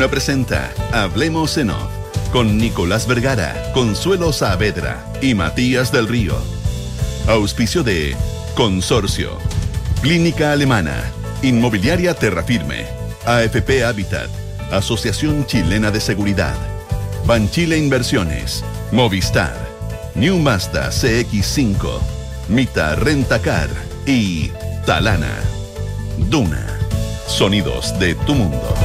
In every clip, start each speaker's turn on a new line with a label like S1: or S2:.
S1: Duna presenta Hablemos en Off con Nicolás Vergara, Consuelo Saavedra y Matías del Río. Auspicio de Consorcio, Clínica Alemana, Inmobiliaria Terrafirme, AFP Habitat, Asociación Chilena de Seguridad, Banchile Inversiones, Movistar, New Mazda CX-5, Mita Rentacar y Talana. Duna, sonidos de tu mundo.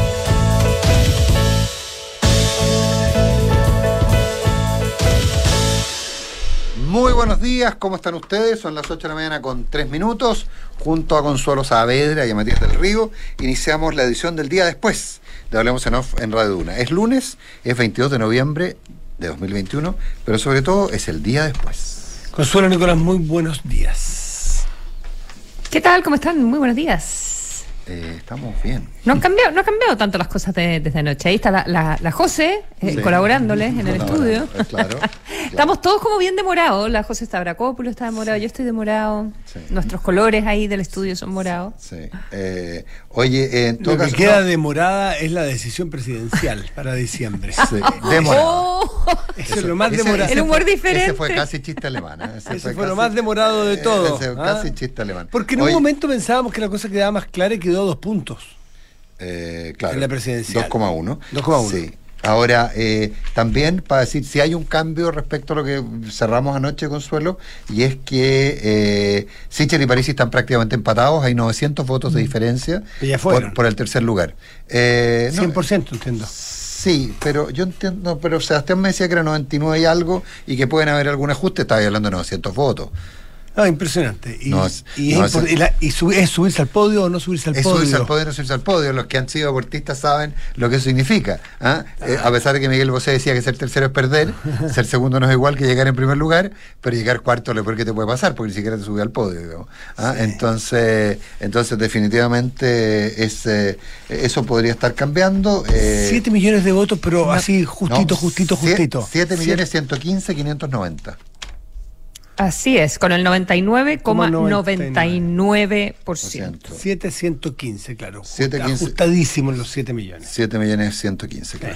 S2: Muy buenos días, ¿cómo están ustedes? Son las 8 de la mañana con 3 minutos. Junto a Consuelo Saavedra y a Matías del Río, iniciamos la edición del día después de Hablemos en Off en Radio Duna. Es lunes, es 22 de noviembre de 2021, pero sobre todo es el día después.
S3: Consuelo, Nicolás, muy buenos días.
S4: ¿Qué tal? ¿Cómo están? Muy buenos días.
S2: Estamos bien.
S4: No han cambiado tanto las cosas desde anoche. Ahí está la José, sí, colaborándoles en el estudio.
S2: Claro.
S4: Estamos todos como bien demorados. La José Stavrakopoulos está demorado, sí. Yo estoy demorado. Sí. Nuestros colores ahí del estudio son morados.
S2: Sí. Oye, en todo
S3: lo
S2: caso,
S3: que queda demorada es la decisión presidencial para diciembre.
S2: Sí. Demorada.
S3: Eso es lo más demorado.
S4: El humor diferente.
S2: Ese fue casi chiste alemán.
S3: Ese fue lo más demorado de todo.
S2: Casi chiste alemán.
S3: Porque en un momento pensábamos que la cosa quedaba más clara y quedó 2 puntos.
S2: Claro,
S3: en la presidencial
S2: 2,1. Sí. Ahora, también para decir si hay un cambio respecto a lo que cerramos anoche, Consuelo, y es que Sichel y Parisi están prácticamente empatados, hay 900 votos de diferencia por el tercer lugar.
S3: 100%, entiendo.
S2: Sí, pero yo entiendo, pero Sebastián me decía que era 99 y algo, y que pueden haber algún ajuste, estaba hablando de 900 votos.
S3: Impresionante. ¿Es subirse al podio o no subirse al podio?
S2: Es subirse al podio o no subirse al podio. Los que han sido deportistas saben lo que eso significa. A pesar de que Miguel Bosé decía que ser tercero es perder, ser segundo no es igual que llegar en primer lugar, pero llegar cuarto es lo peor que te puede pasar, porque ni siquiera te sube al podio, digamos. Sí. Entonces definitivamente eso podría estar cambiando.
S3: 7 millones de votos, pero así justito.
S2: 7.115.590.
S4: Así es, con el 99,99%.
S3: 715, claro. Ajustadísimo en los 7 millones.
S2: 7.115.000, claro.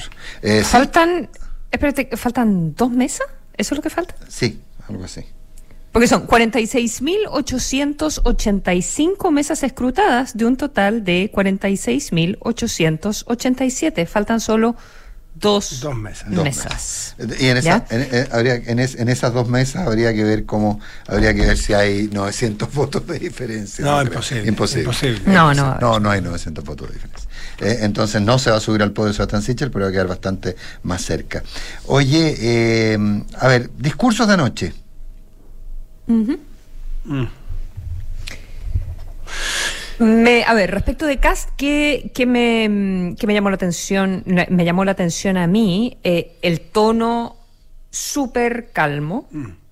S4: ¿Faltan 2 mesas? ¿Eso es lo que falta?
S2: Sí, algo así.
S4: Porque son 46.885 mesas escrutadas de un total de 46.887. Faltan solo dos mesas.
S2: Y en esas 2 mesas habría que ver si hay 900 votos de diferencia.
S3: No, imposible.
S2: No hay 900 votos de diferencia. Entonces no se va a subir al podio Sebastián Sichel, pero va a quedar bastante más cerca. Oye, a ver, discursos de anoche.
S4: Respecto de Kast, que me llamó la atención, a mí, el tono súper calmo,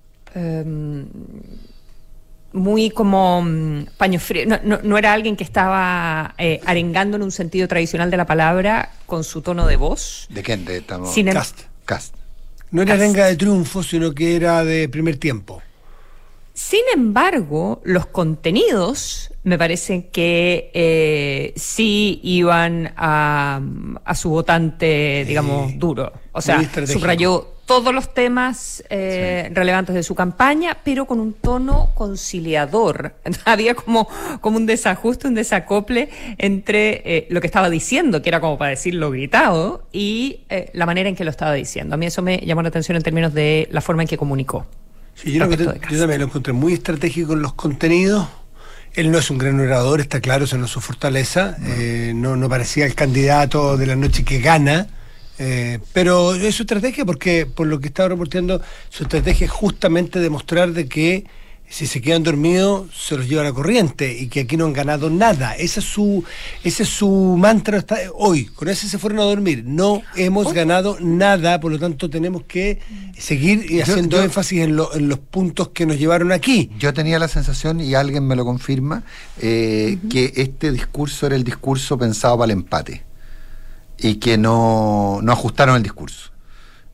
S4: muy como paño frío. No era alguien que estaba arengando en un sentido tradicional de la palabra con su tono de voz.
S2: ¿De quién?
S3: Kast. No era arenga de triunfo, sino que era de primer tiempo.
S4: Sin embargo, los contenidos me parecen que sí iban a su votante, digamos, duro. O sea, subrayó todos los temas relevantes de su campaña, pero con un tono conciliador. Había como un desajuste, un desacople entre lo que estaba diciendo, que era como para decirlo gritado, y la manera en que lo estaba diciendo. A mí eso me llamó la atención en términos de la forma en que comunicó.
S3: Sí, yo también lo encontré muy estratégico en los contenidos. Él no es un gran orador, está claro, eso no es su fortaleza. No parecía el candidato de la noche que gana, pero es su estrategia, porque por lo que estaba reportando, su estrategia es justamente demostrar de que si se quedan dormidos se los lleva la corriente y que aquí no han ganado nada. Ese es su mantra hoy. Con ese se fueron a dormir. No hemos ganado nada, por lo tanto tenemos que seguir haciendo énfasis en los puntos que nos llevaron aquí.
S2: Yo tenía la sensación, y alguien me lo confirma, que este discurso era el discurso pensado para el empate y que no ajustaron el discurso.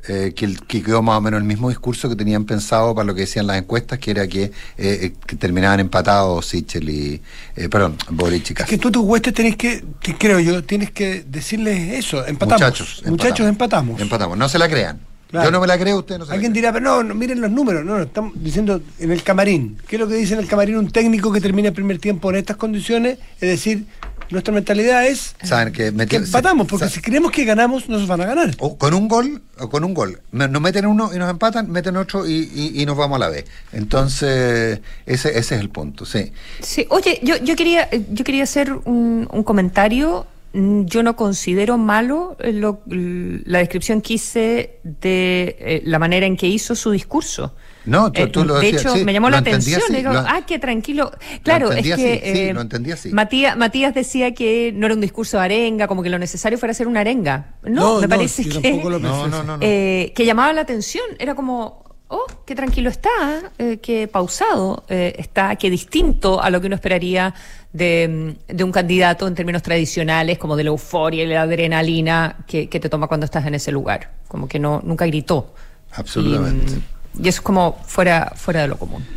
S2: que quedó más o menos el mismo discurso que tenían pensado para lo que decían las encuestas, que era que terminaban empatados Sichel y Boric y Kast.
S3: Es que tú a tus huestes creo yo, tienes que decirles eso, empatamos. Muchachos, empatamos.
S2: Empatamos, no se la crean.
S3: Claro.
S2: Yo no me la creo, usted no se
S3: Alguien
S2: la
S3: dirá, pero no, miren los números. No, estamos diciendo en el camarín. ¿Qué es lo que dice en el camarín un técnico que termina el primer tiempo en estas condiciones? Es decir, nuestra mentalidad es
S2: ¿saben que
S3: empatamos, porque si creemos que ganamos, nos van a ganar.
S2: O con un gol. Nos meten uno y nos empatan, meten otro y nos vamos a la B. Entonces, ese es el punto, sí.
S4: Sí, oye, yo quería hacer un comentario. Yo no considero malo la descripción que hice de la manera en que hizo su discurso.
S2: No, tú lo decías.
S4: De hecho,
S2: sí,
S4: me llamó la atención.
S2: Así,
S4: Digo, qué tranquilo. Claro, es que
S2: lo entendí así.
S4: Matías decía que no era un discurso de arenga, como que lo necesario fuera hacer una arenga. No, me parece
S3: yo
S4: que
S3: tampoco lo
S4: que llamaba la atención. Era como, qué tranquilo está, qué pausado está, qué distinto a lo que uno esperaría de un candidato en términos tradicionales, como de la euforia y la adrenalina que te toma cuando estás en ese lugar. Como que nunca gritó.
S2: Absolutamente.
S4: Y eso es como fuera de lo común.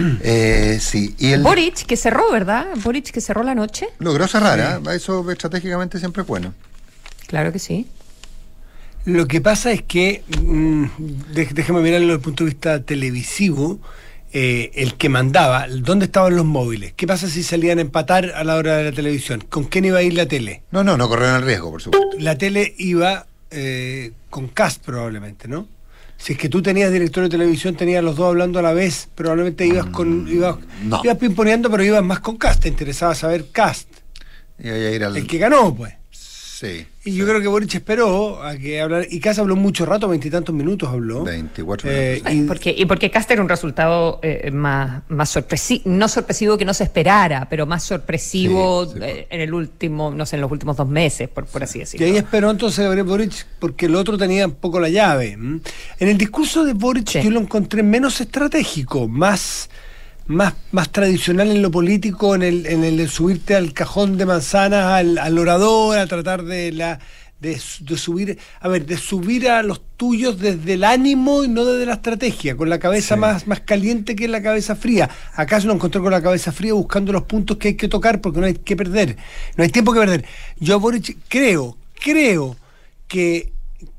S2: Sí. Y
S4: Boric, que cerró, ¿verdad? Boric, que cerró la noche.
S2: Logró cerrar, sí. Eso estratégicamente siempre es bueno.
S4: Claro que sí.
S3: Lo que pasa es que, déjame mirarlo desde el punto de vista televisivo, el que mandaba, ¿dónde estaban los móviles? ¿Qué pasa si salían a empatar a la hora de la televisión? ¿Con quién iba a ir la tele?
S2: No corrieron el riesgo, por supuesto.
S3: La tele iba con Kast probablemente, ¿no? Si es que tú tenías director de televisión, tenías los dos hablando a la vez, probablemente ibas pimponeando, pero ibas más con Kast, te interesaba saber Kast. El que ganó, pues.
S2: Sí.
S3: Y yo creo que Boric esperó a que hablara, y Kast habló mucho rato, 20 y tantos minutos habló.
S2: 24 minutos.
S4: Porque Kast era un resultado más sorpresivo, no sorpresivo que no se esperara, pero más sorpresivo en el último, no sé, en los últimos 2 meses, por así decirlo.
S3: Y ahí esperó entonces Boric, porque el otro tenía un poco la llave. En el discurso de Boric yo lo encontré menos estratégico, más tradicional en lo político, en el de subirte al cajón de manzanas, al orador, a tratar de subir a los tuyos desde el ánimo y no desde la estrategia, con la cabeza más caliente que la cabeza fría. Acá se lo encontró con la cabeza fría buscando los puntos que hay que tocar porque no hay que perder, no hay tiempo que perder. Yo a Boric creo que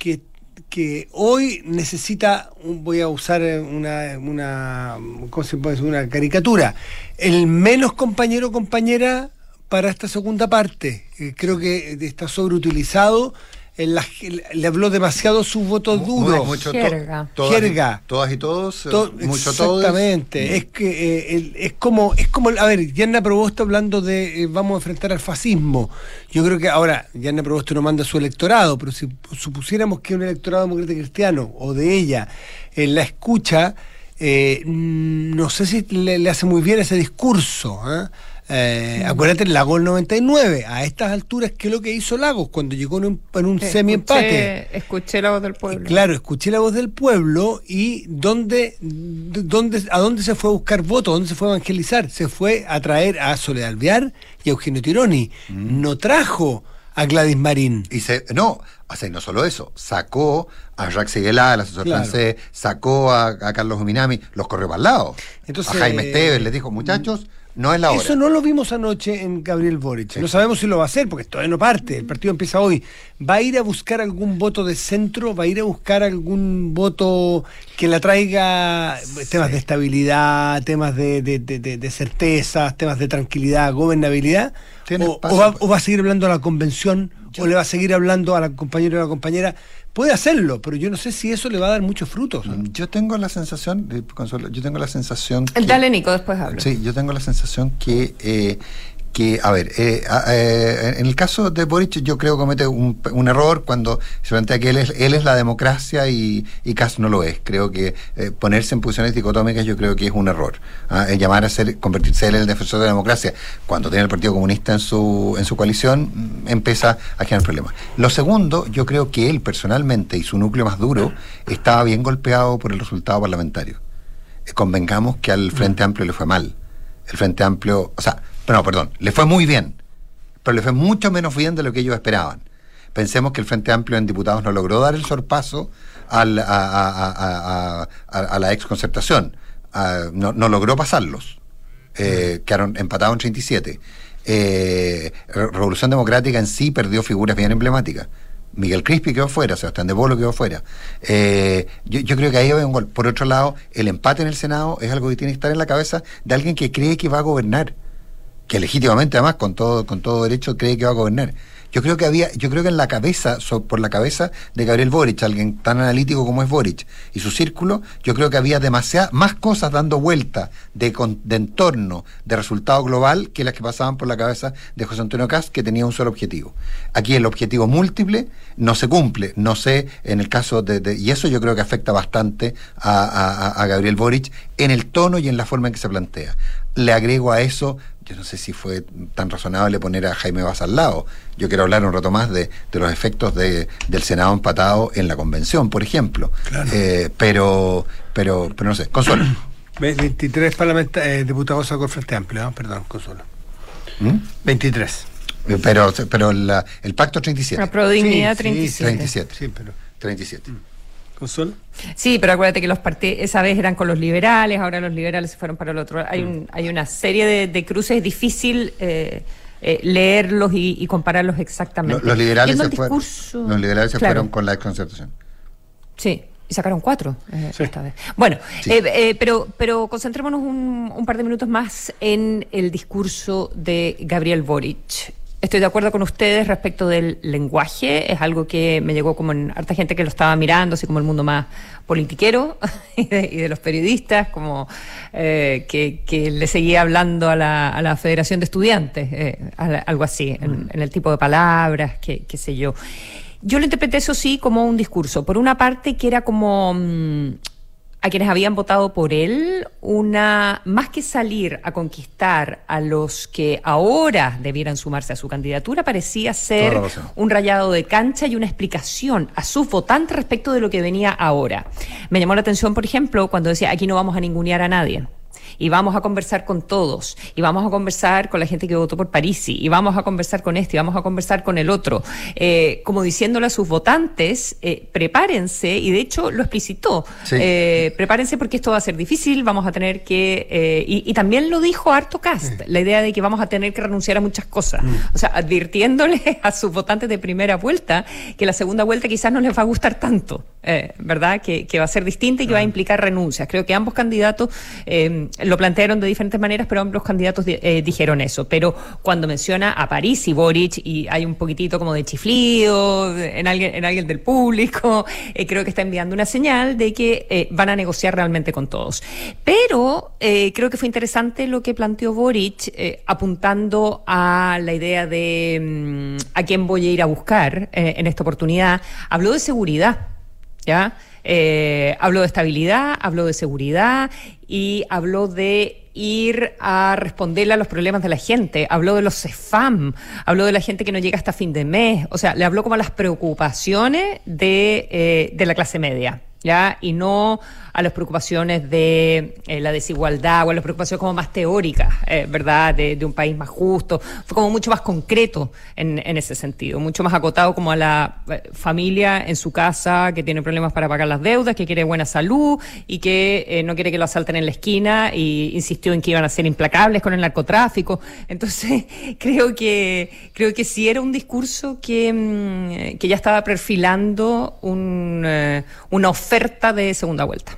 S3: hoy necesita, voy a usar ¿cómo se puede decir? Una caricatura, el menos compañero o compañera para esta segunda parte. Creo que está sobreutilizado, le habló demasiado su voto duro.
S2: Mucho
S4: jerga.
S2: Todas y todos, mucho todos.
S3: Exactamente. Es que es como, a ver, Diana Proboste hablando de vamos a enfrentar al fascismo. Yo creo que ahora Diana Proboste no manda su electorado, pero si supusiéramos que un electorado demócrata cristiano o de ella la escucha, no sé si le hace muy bien ese discurso. Acuérdate, Lagos el 99, a estas alturas, ¿qué es lo que hizo Lagos cuando llegó en un semi-empate?
S4: Escuché la voz del pueblo.
S3: Claro, escuché la voz del pueblo y ¿a dónde se fue a buscar votos? ¿Dónde se fue a evangelizar? Se fue a traer a Soledad Alvear y a Eugenio Tironi. No trajo a Gladys Marín.
S2: No solo eso, sacó a Jacques Seguelá, el asesor francés, sacó a Carlos Minami, los corrió para el lado. Entonces, a Jaime Esteves les dijo, muchachos, no es la hora.
S3: Eso no lo vimos anoche en Gabriel Boric. Sí. No sabemos si lo va a hacer, porque todavía no parte. El partido empieza hoy. ¿Va a ir a buscar algún voto de centro? ¿Va a ir a buscar algún voto que la traiga temas de estabilidad, temas de certezas, temas de tranquilidad, gobernabilidad? ¿O va a seguir hablando a la convención? ¿O le va a seguir hablando a la compañera o a la compañera? Puede hacerlo, pero yo no sé si eso le va a dar muchos frutos, ¿no?
S2: Yo tengo la sensación, Consuelo,
S4: Dale, Nico, después hablo.
S2: Sí, yo tengo la sensación que en el caso de Boric yo creo que comete un error cuando se plantea que él es la democracia y Kast no lo es. Creo que ponerse en posiciones dicotómicas yo creo que es un error. Llamar a convertirse él en el defensor de la democracia cuando tiene el Partido Comunista en su coalición empieza a generar problemas. Lo segundo, yo creo que él personalmente y su núcleo más duro estaba bien golpeado por el resultado parlamentario. Convengamos que al Frente Amplio le fue mal. El Frente Amplio, le fue muy bien, pero le fue mucho menos bien de lo que ellos esperaban. Pensemos que el Frente Amplio en diputados no logró dar el sorpaso a la exconcertación. No logró pasarlos. Quedaron empatados en 37. Revolución Democrática en sí perdió figuras bien emblemáticas. Miguel Crispi quedó fuera, Sebastián de Bolo quedó fuera. Yo creo que ahí hay un gol. Por otro lado, el empate en el Senado es algo que tiene que estar en la cabeza de alguien que cree que va a gobernar, que legítimamente además con todo derecho cree que va a gobernar. Yo creo que en la cabeza, por la cabeza de Gabriel Boric, alguien tan analítico como es Boric, y su círculo, yo creo que había más cosas dando vuelta de entorno, de resultado global, que las que pasaban por la cabeza de José Antonio Kast, que tenía un solo objetivo. Aquí el objetivo múltiple no se cumple, no sé, en el caso y eso yo creo que afecta bastante a Gabriel Boric en el tono y en la forma en que se plantea. Le agrego a eso, yo no sé si fue tan razonable poner a Jaime Baza al lado. Yo quiero hablar un rato más de los efectos del Senado empatado en la convención, por ejemplo. Claro. Pero no sé. Consuelo.
S3: 23 diputados sacó el Frente Amplio, ¿no? Perdón, Consuelo. 23.
S2: Pero el pacto 37.
S4: La Prodignidad 37.
S2: 37.
S3: Sí, pero
S2: 37.
S3: ¿Consuelo?
S4: Sí, pero acuérdate que los partidos esa vez eran con los liberales, ahora los liberales se fueron para el otro. Hay una serie de cruces, es difícil leerlos y compararlos exactamente.
S2: Los liberales se fueron con la desconcertación.
S4: Sí, y sacaron 4 esta vez. Bueno, sí. Pero concentrémonos un par de minutos más en el discurso de Gabriel Boric. Estoy de acuerdo con ustedes respecto del lenguaje, es algo que me llegó como en harta gente que lo estaba mirando, así como el mundo más politiquero y de los periodistas, como que le seguía hablando a la Federación de Estudiantes, algo así, en el tipo de palabras, qué sé yo. Yo lo interpreté, eso sí, como un discurso. Por una parte, que era como a quienes habían votado por él, más que salir a conquistar a los que ahora debieran sumarse a su candidatura, parecía ser un rayado de cancha y una explicación a sus votantes respecto de lo que venía ahora. Me llamó la atención, por ejemplo, cuando decía, aquí no vamos a ningunear a nadie. Y vamos a conversar con todos, y vamos a conversar con la gente que votó por Parisi, y vamos a conversar con este, y vamos a conversar con el otro, como diciéndole a sus votantes, prepárense, y de hecho lo explicitó, sí. Prepárense porque esto va a ser difícil, vamos a tener que, y también lo dijo harto Kast, la idea de que vamos a tener que renunciar a muchas cosas, o sea, advirtiéndole a sus votantes de primera vuelta que la segunda vuelta quizás no les va a gustar tanto, ¿verdad? Que va a ser distinta y que va a implicar renuncias. Creo que ambos candidatos lo plantearon de diferentes maneras, pero ambos candidatos dijeron eso. Pero cuando menciona a París y Boric, y hay un poquitito como de chiflido en alguien del público, creo que está enviando una señal de que van a negociar realmente con todos. Pero creo que fue interesante lo que planteó Boric, apuntando a la idea de a quién voy a ir a buscar en esta oportunidad. Habló de seguridad, ¿ya? Habló de estabilidad, habló de seguridad y habló de ir a responderle a los problemas de la gente, habló de los CEFAM, habló de la gente que no llega hasta fin de mes, o sea, le habló como a las preocupaciones de la clase media, ¿ya? Y no a las preocupaciones de la desigualdad o a las preocupaciones como más teóricas, ¿verdad? De un país más justo. Fue como mucho más concreto en ese sentido, mucho más acotado como a la familia en su casa que tiene problemas para pagar las deudas, que quiere buena salud y que no quiere que lo asalten en la esquina, y insistió en que iban a ser implacables con el narcotráfico. Entonces, creo que sí era un discurso que ya estaba perfilando una oferta de segunda vuelta.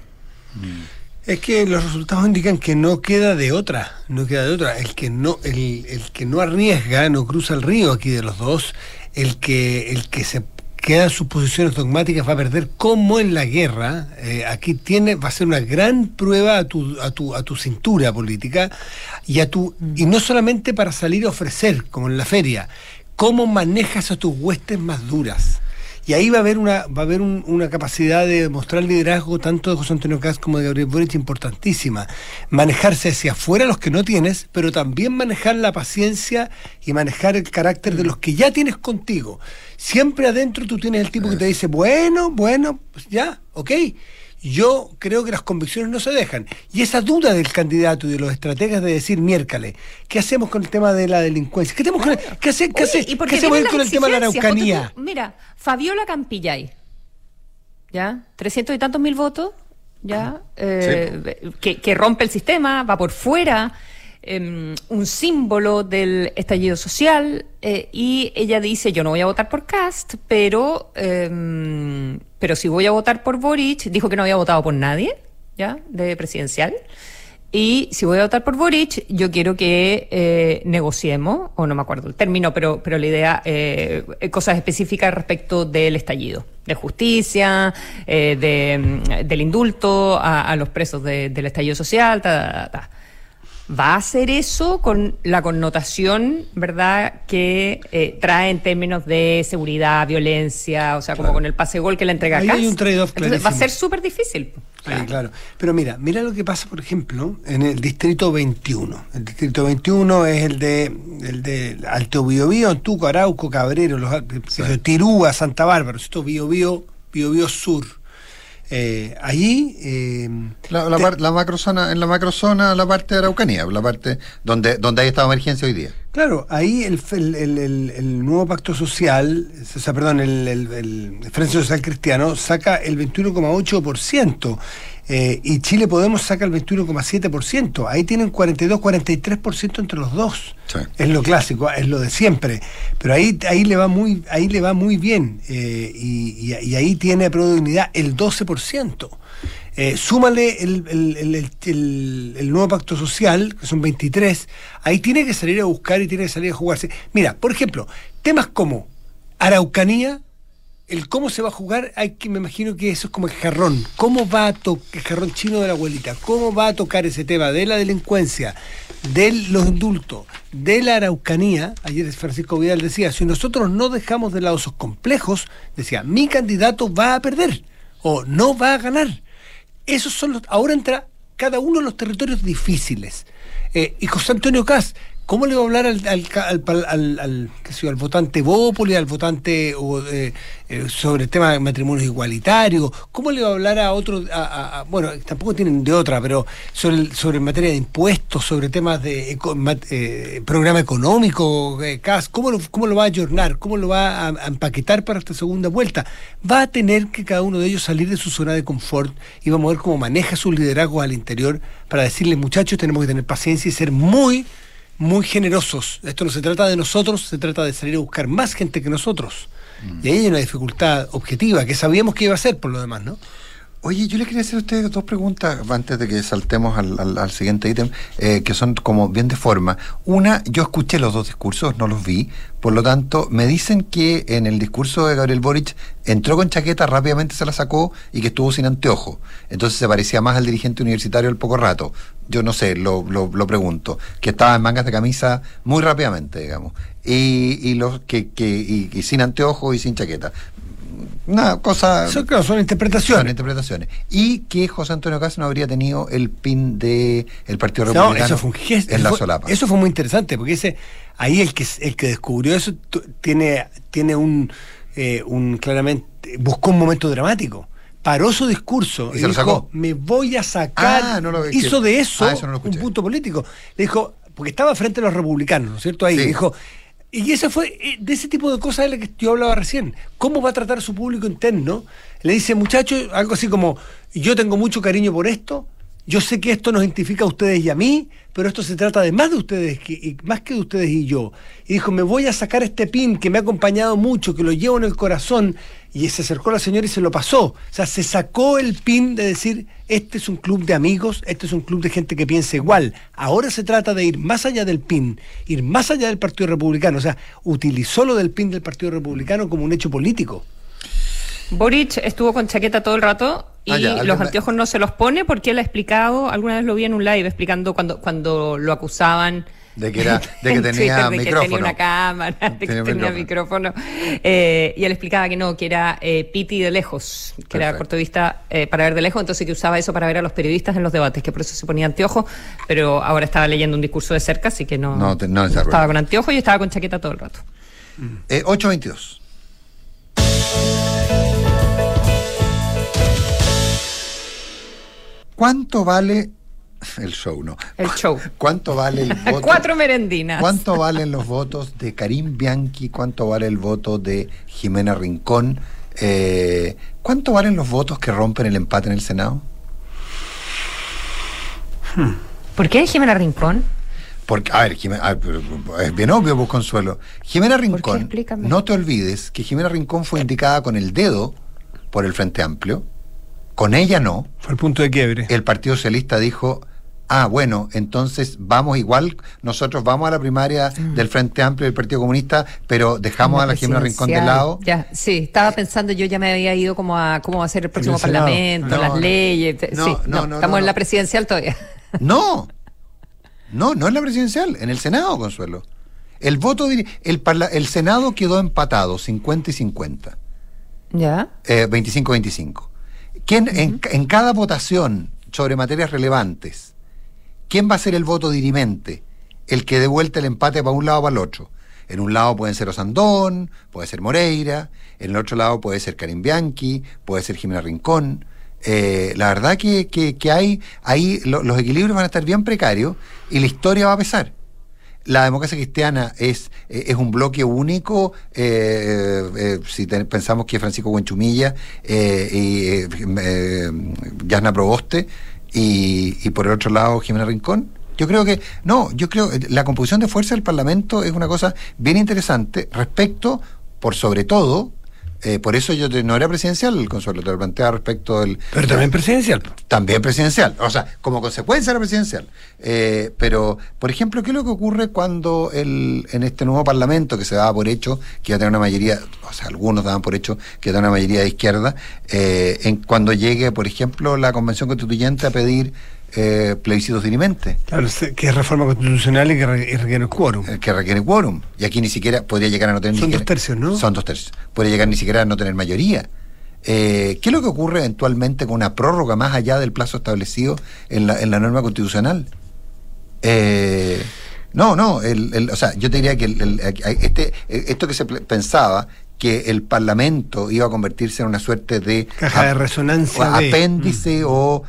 S3: Es que los resultados indican que no queda de otra. El que no arriesga, no cruza el río aquí de los dos. El que se queda en sus posiciones dogmáticas va a perder, como en la guerra. Aquí va a ser una gran prueba a tu cintura política y no solamente para salir a ofrecer, como en la feria, cómo manejas a tus huestes más duras. Y ahí va a haber una capacidad de mostrar liderazgo tanto de José Antonio Kast como de Gabriel Boric importantísima. Manejarse hacia afuera los que no tienes, pero también manejar la paciencia y manejar el carácter de los que ya tienes contigo. Siempre adentro tú tienes el tipo que te dice, bueno, pues ya, ok. Yo creo que las convicciones no se dejan. Y esa duda del candidato y de los estrategas de decir, miércale, ¿qué hacemos con el tema de la delincuencia? ¿Qué hacemos con el tema de la Araucanía?
S4: Mira, Fabiola Campillay, ¿ya? 300 y tantos mil votos, ¿ya? Que rompe el sistema, va por fuera, un símbolo del estallido social, y ella dice, yo no voy a votar por Kast, pero sí voy a votar por Boric. Dijo que no había votado por nadie, ¿ya? De presidencial. Y si voy a votar por Boric, yo quiero que negociemos, o no me acuerdo el término, pero la idea, cosas específicas respecto del estallido, de justicia, del indulto a los presos del estallido social, va a hacer eso con la connotación, ¿verdad?, que trae en términos de seguridad, violencia, o sea, como con el pase gol que le entrega a Kast.
S3: Hay un trade-off clarísimo.
S4: Va a ser súper difícil.
S3: Claro. Claro. Pero mira lo que pasa, por ejemplo, en el Distrito 21. El Distrito 21 es el de Alto Biobío, Antuco, Arauco, Cabrero, Tirúa, Santa Bárbara, esto Biobío Sur. Allí
S2: la macrozona, en la macrozona, la parte de Araucanía, la parte donde hay estado de emergencia hoy día.
S3: Claro, ahí el nuevo pacto social, o sea, perdón, el Frente Social Cristiano saca el 21,8%, y Chile Podemos saca el 21,7%. Ahí tienen 42-43% entre los dos. Sí. Es lo clásico, es lo de siempre. Pero ahí le va muy bien, y ahí tiene a prueba de unidad el 12%. Súmale el nuevo pacto social, que son 23, ahí tiene que salir a buscar y tiene que salir a jugarse. Mira, por ejemplo, temas como Araucanía, el cómo se va a jugar, me imagino que eso es como el jarrón. ¿Cómo va a tocar el jarrón chino de la abuelita? ¿Cómo va a tocar ese tema de la delincuencia, de los indultos, de la Araucanía? Ayer Francisco Vidal decía, si nosotros no dejamos de lado esos complejos, decía, mi candidato va a perder o no va a ganar. Esos son ahora entra cada uno de los territorios difíciles. Y José Antonio Kast, ¿cómo le va a hablar al votante Bópoli, al votante sobre el tema de matrimonios igualitarios? ¿Cómo le va a hablar a otros? Bueno, tampoco tienen de otra, pero sobre materia de impuestos, sobre temas de programa económico, Kast, ¿cómo lo va a ayornar? ¿Cómo lo va a empaquetar para esta segunda vuelta? Va a tener que cada uno de ellos salir de su zona de confort y vamos a ver cómo maneja su liderazgo al interior para decirle, muchachos, tenemos que tener paciencia y ser muy generosos. Esto no se trata de nosotros, se trata de salir a buscar más gente que nosotros. Y ahí hay una dificultad objetiva que sabíamos que iba a ser por lo demás, ¿no?
S2: Oye, yo le quería hacer a ustedes dos preguntas antes de que saltemos al siguiente ítem, que son como bien de forma. Una, yo escuché los dos discursos, no los vi, por lo tanto, me dicen que en el discurso de Gabriel Boric entró con chaqueta, rápidamente se la sacó y que estuvo sin anteojo. Entonces se parecía más al dirigente universitario al poco rato. Yo no sé, lo pregunto. Que estaba en mangas de camisa muy rápidamente, digamos. Y sin anteojo y sin chaqueta. Una cosa.
S3: Eso, claro, son interpretaciones.
S2: Y que José Antonio Kast no habría tenido el pin del Partido Republicano.
S3: Eso fue un gesto.
S2: En la solapa.
S3: Eso fue muy interesante, porque ahí el que descubrió eso tiene un claramente buscó un momento dramático. Paró su discurso y
S2: se lo
S3: dijo,
S2: sacó.
S3: Me voy a sacar. Hizo de eso un punto político. Le dijo, porque estaba frente a los republicanos, ¿no es cierto? Ahí dijo. Y esa fue de ese tipo de cosas de las que yo hablaba recién. ¿Cómo va a tratar su público interno? Le dice, muchachos, algo así como, yo tengo mucho cariño por esto, yo sé que esto nos identifica a ustedes y a mí, pero esto se trata de más de ustedes, más que de ustedes y yo. Y dijo, me voy a sacar este pin que me ha acompañado mucho, que lo llevo en el corazón. Y se acercó a la señora y se lo pasó. O sea, se sacó el pin de decir, este es un club de amigos, este es un club de gente que piensa igual. Ahora se trata de ir más allá del pin, ir más allá del Partido Republicano. O sea, utilizó lo del pin del Partido Republicano como un hecho político.
S4: Boric estuvo con chaqueta todo el rato y los anteojos no se los pone porque él ha explicado, alguna vez lo vi en un live explicando cuando lo acusaban
S2: de que tenía
S4: Twitter,
S2: micrófono,
S4: que tenía una cámara, de que tenía micrófono, y él explicaba que no, que era piti de lejos, que era corto de vista para ver de lejos, entonces que usaba eso para ver a los periodistas en los debates, que por eso se ponía anteojos, pero ahora estaba leyendo un discurso de cerca, así que no estaba con anteojos y estaba con chaqueta todo el rato.
S2: 8:22. ¿Cuánto vale el show? No.
S4: El show.
S2: ¿Cuánto vale el voto?
S4: 4 merendinas.
S2: ¿Cuánto valen los votos de Karim Bianchi? ¿Cuánto vale el voto de Jimena Rincón ¿Cuánto valen los votos que rompen el empate en el Senado?
S4: ¿Por qué Jimena Rincón?
S2: Porque, es bien obvio, pues, Consuelo. Jimena Rincón, no te olvides que Jimena Rincón fue indicada con el dedo por el Frente Amplio, con ella no.
S3: Fue el punto de quiebre.
S2: El Partido Socialista dijo, bueno, entonces nosotros vamos a la primaria del Frente Amplio y del Partido Comunista, pero dejamos a la Jimena Rincón de lado.
S4: Ya, sí, estaba pensando, yo ya me había ido como a cómo va a ser el próximo Parlamento, las leyes. Estamos en la presidencial todavía.
S2: No es la presidencial, en el Senado, Consuelo. El Senado quedó empatado, 50 y 50.
S4: ¿Ya?
S2: 25-25. En cada votación sobre materias relevantes, ¿quién va a ser el voto dirimente? El que dé vuelta el empate para un lado o para el otro. En un lado pueden ser Osandón, puede ser Moreira, en el otro lado puede ser Karim Bianchi, puede ser Jimena Rincón. La verdad que hay ahí los equilibrios van a estar bien precarios y la historia va a pesar. La democracia cristiana es un bloque único, si pensamos que Francisco Buenchumilla y Yasna Proboste y por el otro lado Jimena Rincón. Yo creo que la composición de fuerza del Parlamento es una cosa bien interesante respecto, por sobre todo, por eso no era presidencial, Consuelo, te lo planteaba respecto del...
S3: Pero también presidencial.
S2: También presidencial, o sea, como consecuencia de la presidencial. Pero, por ejemplo, ¿qué es lo que ocurre cuando en este nuevo Parlamento, que se daba por hecho que iba a tener una mayoría, o sea, algunos daban por hecho que iba a tener una mayoría de izquierda, cuando llegue, por ejemplo, la Convención Constituyente a pedir plebiscitos dirimentes?
S3: Claro, que es reforma constitucional y que requiere quórum.
S2: Que requiere quórum. Y aquí ni siquiera podría llegar a no tener...
S3: Son 2/3, ¿no?
S2: Son 2/3. Podría llegar ni siquiera a no tener mayoría. ¿Qué es lo que ocurre eventualmente con una prórroga más allá del plazo establecido en la norma constitucional? O sea, yo te diría que esto que se pensaba, que el Parlamento iba a convertirse en una suerte de
S3: caja de resonancia,
S2: apéndice o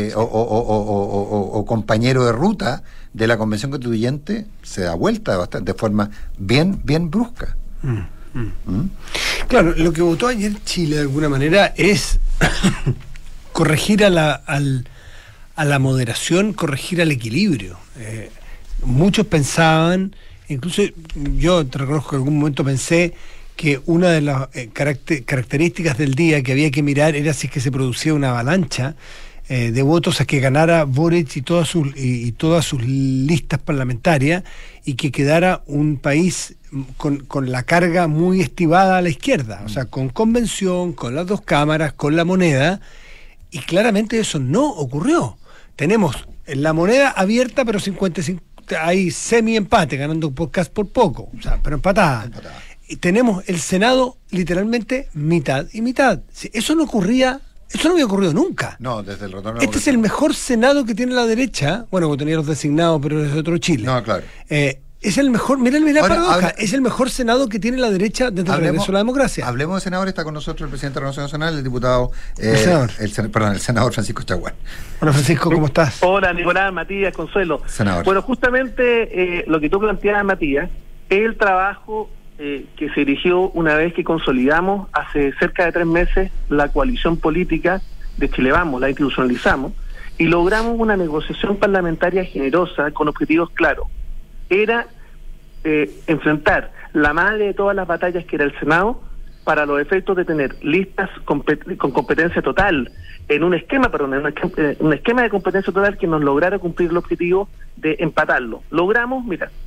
S2: compañero de ruta de la Convención Constituyente, se da vuelta de forma bien brusca.
S3: Claro, lo que votó ayer Chile de alguna manera es corregir a la moderación, corregir al equilibrio. Muchos pensaban, incluso yo te reconozco que en algún momento pensé que una de las características del día que había que mirar era si es que se producía una avalancha de votos a que ganara Boric y todas sus listas parlamentarias, y que quedara un país con la carga muy estibada a la izquierda, o sea, con convención, con las dos cámaras, con la moneda, y claramente eso no ocurrió. Tenemos la moneda abierta, pero 50-50, hay semi-empate, ganando podcast por poco, o sea, pero empatada. Y tenemos el Senado literalmente mitad y mitad. Eso no había ocurrido nunca.
S2: No, desde el retorno.
S3: Este es el mejor Senado que tiene la derecha. Bueno, que tenía los designados, pero es otro Chile.
S2: No, claro.
S3: Es el mejor, mira la paradoja, es el mejor Senado que tiene la derecha desde el regreso a la democracia.
S2: Hablemos de senadores. Está con nosotros el presidente de la Renovación Nacional, el diputado, el senador Francisco Chaguán.
S3: Hola, Francisco, ¿cómo estás?
S5: Hola, Nicolás, Matías, Consuelo.
S2: Senador.
S5: Bueno, justamente lo que tú planteabas, Matías, es el trabajo que se dirigió una vez que consolidamos hace cerca de 3 meses la coalición política de Chile Vamos, la institucionalizamos y logramos una negociación parlamentaria generosa con objetivos claros. Era enfrentar la madre de todas las batallas, que era el Senado, para los efectos de tener listas con competencia total, en un esquema de competencia total que nos lograra cumplir el objetivo de empatarlo. Logramos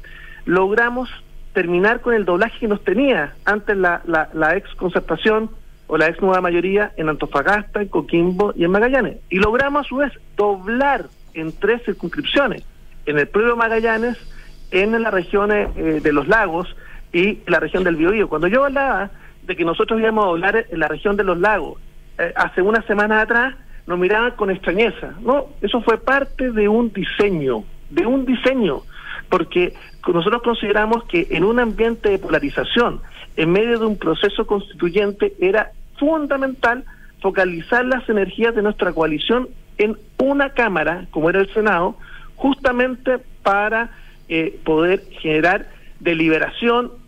S5: terminar con el doblaje que nos tenía antes la ex concertación o la ex nueva mayoría en Antofagasta, en Coquimbo y en Magallanes. Y logramos a su vez doblar en 3 circunscripciones, en el propio Magallanes, en las regiones de los lagos y la región del Biobío. Cuando yo hablaba de que nosotros íbamos a doblar en la región de los lagos hace unas semanas atrás, nos miraban con extrañeza. No, eso fue parte de un diseño, porque nosotros consideramos que en un ambiente de polarización, en medio de un proceso constituyente, era fundamental focalizar las energías de nuestra coalición en una cámara, como era el Senado, justamente para poder generar deliberación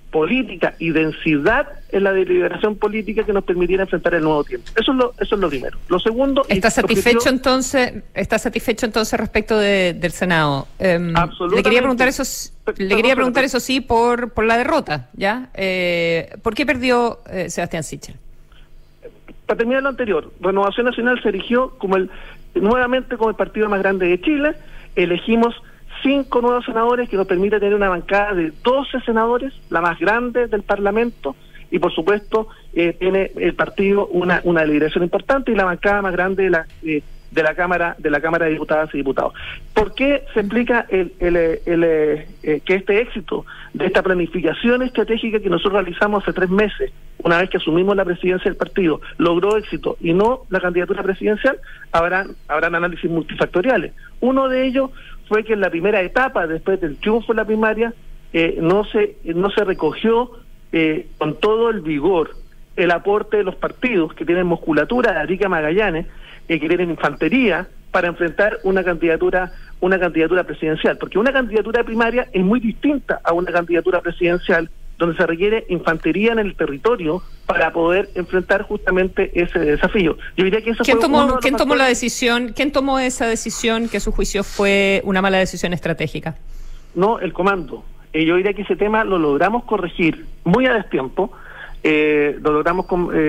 S5: política y densidad en la deliberación política que nos permitiera enfrentar el nuevo tiempo. Eso es lo primero. Lo segundo...
S4: ¿Está satisfecho entonces respecto del Senado?
S5: Absolutamente.
S4: Le quería preguntar eso sí por la derrota, ¿ya? ¿Por qué perdió Sebastián Sichel?
S5: Para terminar lo anterior, Renovación Nacional se erigió nuevamente como el partido más grande de Chile. Elegimos 5 nuevos senadores que nos permite tener una bancada de 12 senadores, la más grande del Parlamento, y por supuesto tiene el partido una deliberación importante y la bancada más grande de la Cámara de Diputadas y Diputados. ¿Por qué se explica que este éxito de esta planificación estratégica que nosotros realizamos hace 3 meses, una vez que asumimos la presidencia del partido, logró éxito y no la candidatura presidencial? Habrán análisis multifactoriales. Uno de ellos fue que en la primera etapa, después del triunfo en la primaria, no se recogió con todo el vigor el aporte de los partidos que tienen musculatura de Arica Magallanes, que tienen infantería para enfrentar una candidatura presidencial, porque una candidatura primaria es muy distinta a una candidatura presidencial, donde se requiere infantería en el territorio para poder enfrentar justamente ese desafío. Yo diría que eso
S4: ¿Quién tomó esa decisión que a su juicio fue una mala decisión estratégica?
S5: No, el comando. Yo diría que ese tema lo logramos corregir muy a destiempo, lo logramos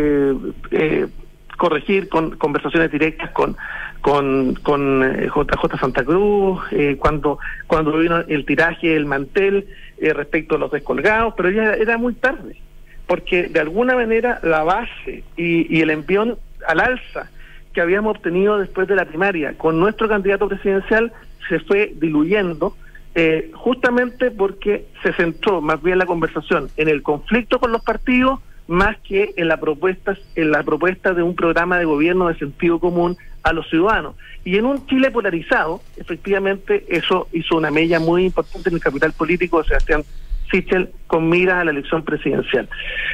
S5: corregir con conversaciones directas con JJ Santa Cruz, cuando vino el tiraje, el mantel respecto a los descolgados, pero ya era muy tarde, porque de alguna manera la base y el envión al alza que habíamos obtenido después de la primaria con nuestro candidato presidencial se fue diluyendo, justamente porque se centró más bien la conversación en el conflicto con los partidos más que en la propuesta de un programa de gobierno de sentido común a los ciudadanos. Y en un Chile polarizado, efectivamente, eso hizo una mella muy importante en el capital político de Sebastián Sichel con miras a la elección presidencial.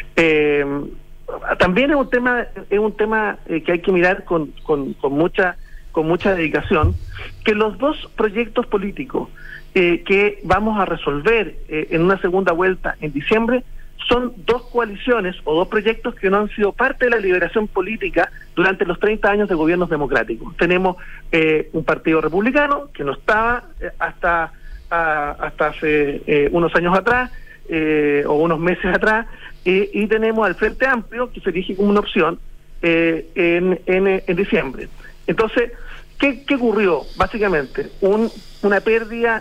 S5: También es un tema que hay que mirar con mucha dedicación, que los 2 proyectos políticos que vamos a resolver en una segunda vuelta en diciembre son 2 coaliciones o 2 proyectos que no han sido parte de la liberación política durante los 30 años de gobiernos democráticos. Tenemos un partido republicano que no estaba hasta hace unos años atrás o unos meses atrás, y tenemos al Frente Amplio que se elige como una opción en diciembre. Entonces, ¿qué ocurrió? Básicamente, una pérdida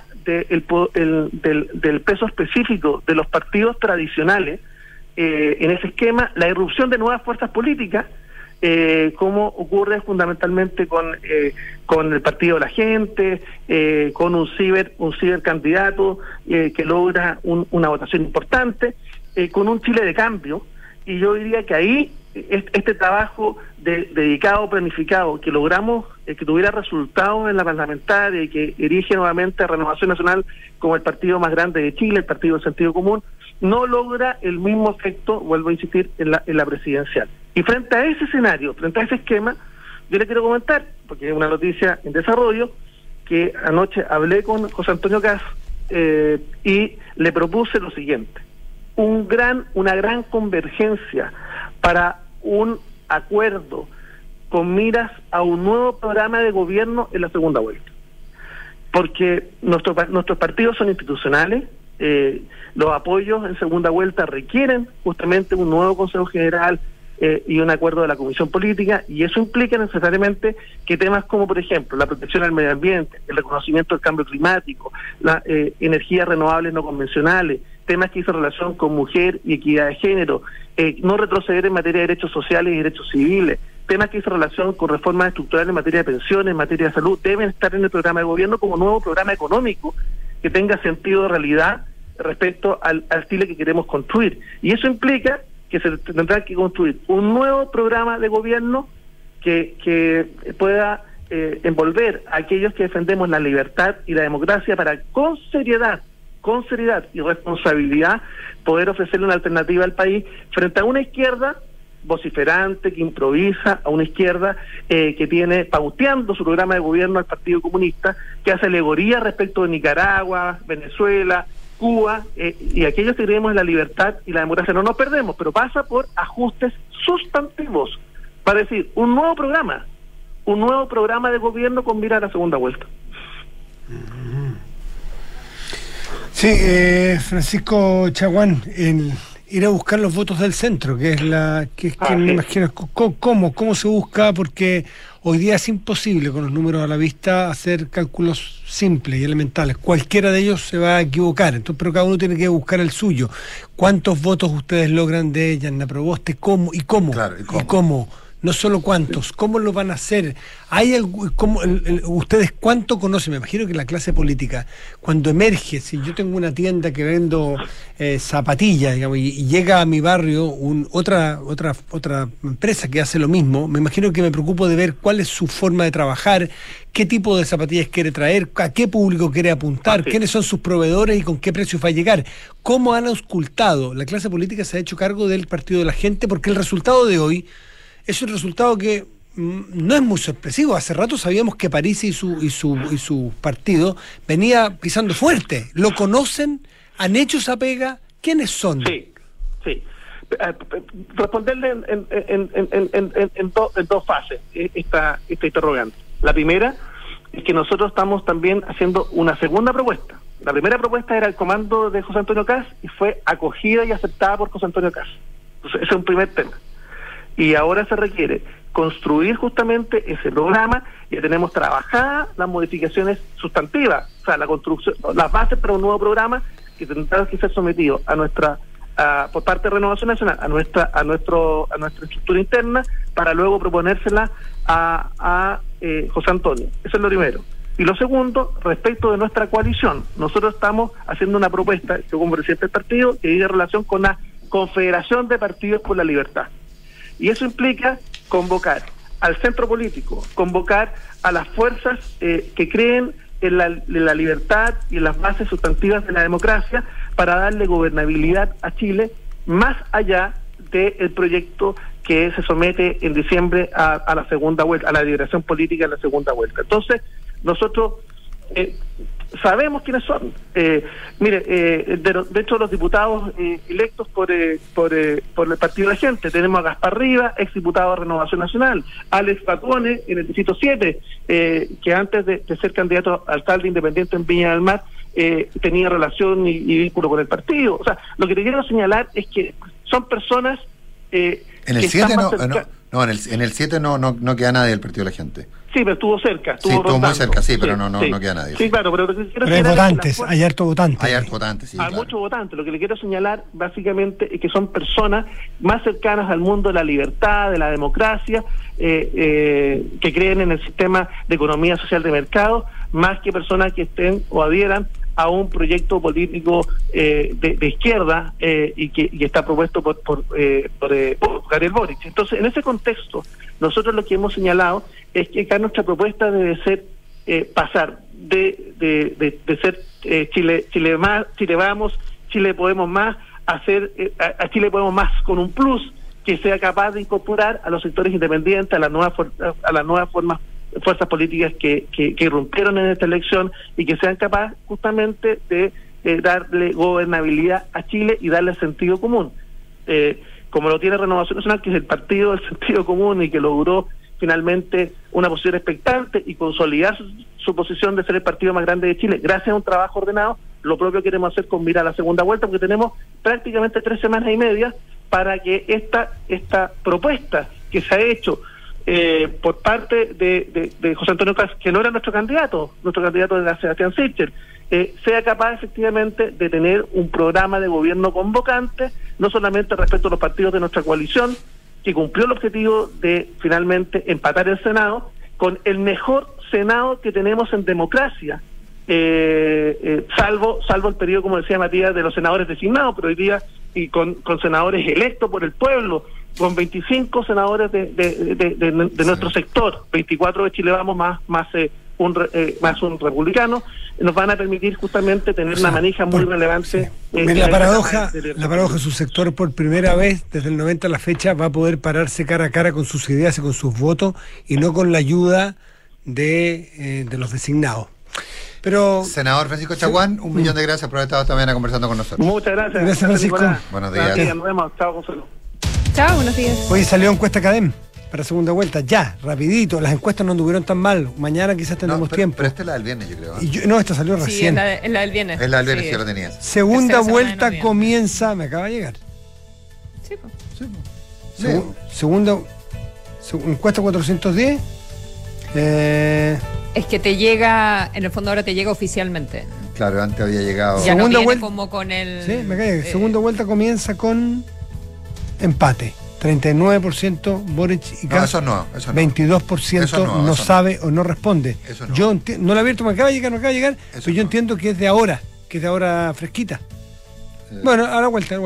S5: del peso específico de los partidos tradicionales en ese esquema, la irrupción de nuevas fuerzas políticas, como ocurre fundamentalmente con el Partido de la Gente, con un cibercandidato que logra una votación importante, con un Chile de cambio. Y yo diría que ahí este trabajo dedicado, planificado, que logramos que tuviera resultados en la parlamentaria y que erige nuevamente a Renovación Nacional como el partido más grande de Chile, el partido del sentido común, no logra el mismo efecto, vuelvo a insistir, en la presidencial. Y frente a ese escenario, frente a ese esquema, yo le quiero comentar, porque es una noticia en desarrollo, que anoche hablé con José Antonio Kast y le propuse lo siguiente: una gran convergencia para un acuerdo con miras a un nuevo programa de gobierno en la segunda vuelta, porque nuestros partidos son institucionales, los apoyos en segunda vuelta requieren justamente un nuevo Consejo General y un acuerdo de la Comisión Política, y eso implica necesariamente que temas como, por ejemplo, la protección al medio ambiente, el reconocimiento del cambio climático, las energías renovables no convencionales, temas que hizo relación con mujer y equidad de género, no retroceder en materia de derechos sociales y derechos civiles, temas que hizo relación con reformas estructurales en materia de pensiones, en materia de salud, deben estar en el programa de gobierno como nuevo programa económico que tenga sentido de realidad respecto al Chile que queremos construir. Y eso implica que se tendrá que construir un nuevo programa de gobierno que pueda envolver a aquellos que defendemos la libertad y la democracia para con seriedad y responsabilidad poder ofrecerle una alternativa al país frente a una izquierda vociferante, que improvisa, a una izquierda que tiene pauteando su programa de gobierno al Partido Comunista, que hace alegoría respecto de Nicaragua, Venezuela, Cuba, y aquellos que creemos en la libertad y la democracia no nos perdemos, pero pasa por ajustes sustantivos, para decir, un nuevo programa de gobierno con mira a la segunda vuelta.
S3: Sí, Francisco Chaguán, ir a buscar los votos del centro, que es me imagino, ¿cómo se busca? Porque hoy día es imposible, con los números a la vista, hacer cálculos simples y elementales. Cualquiera de ellos se va a equivocar, entonces, pero cada uno tiene que buscar el suyo. ¿Cuántos votos ustedes logran de Yanna Proboste? ¿Cómo?
S2: Claro,
S3: ¿Y cómo? No solo cuántos, ¿cómo lo van a hacer? ¿Ustedes cuánto conocen? Me imagino que la clase política, cuando emerge, si yo tengo una tienda que vendo zapatillas, digamos, y llega a mi barrio otra empresa que hace lo mismo, me imagino que me preocupo de ver cuál es su forma de trabajar, qué tipo de zapatillas quiere traer, a qué público quiere apuntar, quiénes son sus proveedores y con qué precio va a llegar. ¿Cómo han auscultado? La clase política se ha hecho cargo del partido de la gente, porque el resultado de hoy es un resultado que no es muy sorpresivo. Hace rato sabíamos que París y su partido venía pisando fuerte. ¿Lo conocen? ¿Han hecho esa pega? ¿Quiénes son?
S5: Sí. Responderle en dos fases esta interrogante. La primera es que nosotros estamos también haciendo una segunda propuesta. La primera propuesta era el comando de José Antonio Kast y fue acogida y aceptada por José Antonio Kast. Entonces, ese es un primer tema. Y ahora se requiere construir justamente ese programa. Ya tenemos trabajadas las modificaciones sustantivas, o sea, la construcción, las bases para un nuevo programa que tendrá que ser sometido por parte de Renovación Nacional a nuestra estructura interna, para luego proponérsela a José Antonio. Eso es lo primero. Y lo segundo, respecto de nuestra coalición, nosotros estamos haciendo una propuesta, yo como presidente del partido, que tiene relación con la Confederación de Partidos por la Libertad. Y eso implica convocar al centro político, convocar a las fuerzas que creen en la libertad y en las bases sustantivas de la democracia, para darle gobernabilidad a Chile, más allá del proyecto que se somete en diciembre a la segunda vuelta, a la deliberación política en la segunda vuelta. Entonces, nosotros sabemos quiénes son. De hecho, los diputados electos por el Partido de la Gente, tenemos a Gaspar Rivas, exdiputado de Renovación Nacional, Alex Batuone en el distrito 7, que antes de ser candidato a alcalde independiente en Viña del Mar, tenía relación y vínculo con el partido. O sea, lo que te quiero señalar es que son personas
S2: en el 7 en el 7 no queda nadie del Partido de la Gente.
S5: Sí, pero estuvo cerca.
S2: Estuvo muy cerca, sí, pero no queda nadie.
S5: Sí, claro, pero
S3: hay votantes, hay harto votantes.
S2: Hay harto votantes, sí.
S5: Hay muchos votantes. Lo que le quiero señalar, básicamente, es que son personas más cercanas al mundo de la libertad, de la democracia, que creen en el sistema de economía social de mercado, más que personas que estén o adhieran a un proyecto político de izquierda y que está propuesto por Gabriel Boric. Entonces, en ese contexto, nosotros lo que hemos señalado es que acá nuestra propuesta debe ser pasar de ser Chile más, Chile vamos, Chile podemos más, a Chile podemos más con un plus que sea capaz de incorporar a los sectores independientes, a las nuevas fuerzas políticas que irrumpieron en esta elección, y que sean capaces justamente de darle gobernabilidad a Chile y darle sentido común. Como lo tiene Renovación Nacional, que es el partido del sentido común y que logró finalmente una posición expectante y consolidar su posición de ser el partido más grande de Chile gracias a un trabajo ordenado. Lo propio queremos hacer con mira a la segunda vuelta, porque tenemos prácticamente 3 semanas y media para que esta propuesta que se ha hecho por parte de José Antonio Kast, que no era nuestro candidato era Sebastián Sichel, sea capaz efectivamente de tener un programa de gobierno convocante, no solamente respecto a los partidos de nuestra coalición, que cumplió el objetivo de finalmente empatar el Senado, con el mejor Senado que tenemos en democracia, salvo el periodo, como decía Matías, de los senadores designados, pero hoy día y con senadores electos por el pueblo, con 25 senadores de nuestro sector, 24 de Chile Vamos más un republicano, nos van a permitir justamente tener una manija muy relevante.
S3: La paradoja de su sector, por primera vez desde el 90 a la fecha, va a poder pararse cara a cara con sus ideas y con sus votos, y no con la ayuda de los designados. Pero,
S2: senador Francisco Chaguán, un millón de gracias por haber estado esta mañana conversando con nosotros.
S5: Muchas gracias.
S3: Gracias, Francisco.
S5: Nicolás.
S2: Buenos días.
S5: Buenos días, nos vemos. Chao, Consuelo.
S4: Chao, buenos días.
S3: hoy salió encuesta Cadem para segunda vuelta, ya, rapidito. Las encuestas no anduvieron tan mal. Mañana quizás tendremos tiempo.
S2: Pero esta es la del viernes, yo creo.
S3: No, esta salió
S4: Sí,
S3: recién.
S4: es la del viernes.
S2: Es la del viernes,
S4: Sí.
S2: que ya lo tenías.
S3: Segunda
S4: Tercera semana de
S3: vuelta
S4: noviembre.
S3: comienza, me acaba de llegar.
S4: Sí, pues.
S3: Segunda encuesta 410.
S4: Es que te llega, en el fondo ahora te llega oficialmente.
S2: Claro, antes había llegado.
S4: Ya no
S3: Segunda
S4: viene
S3: vuelta.
S4: como con el...
S3: Sí, me cae. Segunda vuelta comienza con empate. 39% Boric y
S2: No,
S3: Kast.
S2: eso no.
S3: 22%
S2: Eso
S3: no,
S2: no.
S3: sabe o no responde.
S2: Eso no.
S3: Yo no la he abierto, me acaba de llegar,
S2: Eso
S3: pero yo
S2: no.
S3: entiendo que es de ahora, fresquita. Bueno, a la vuelta.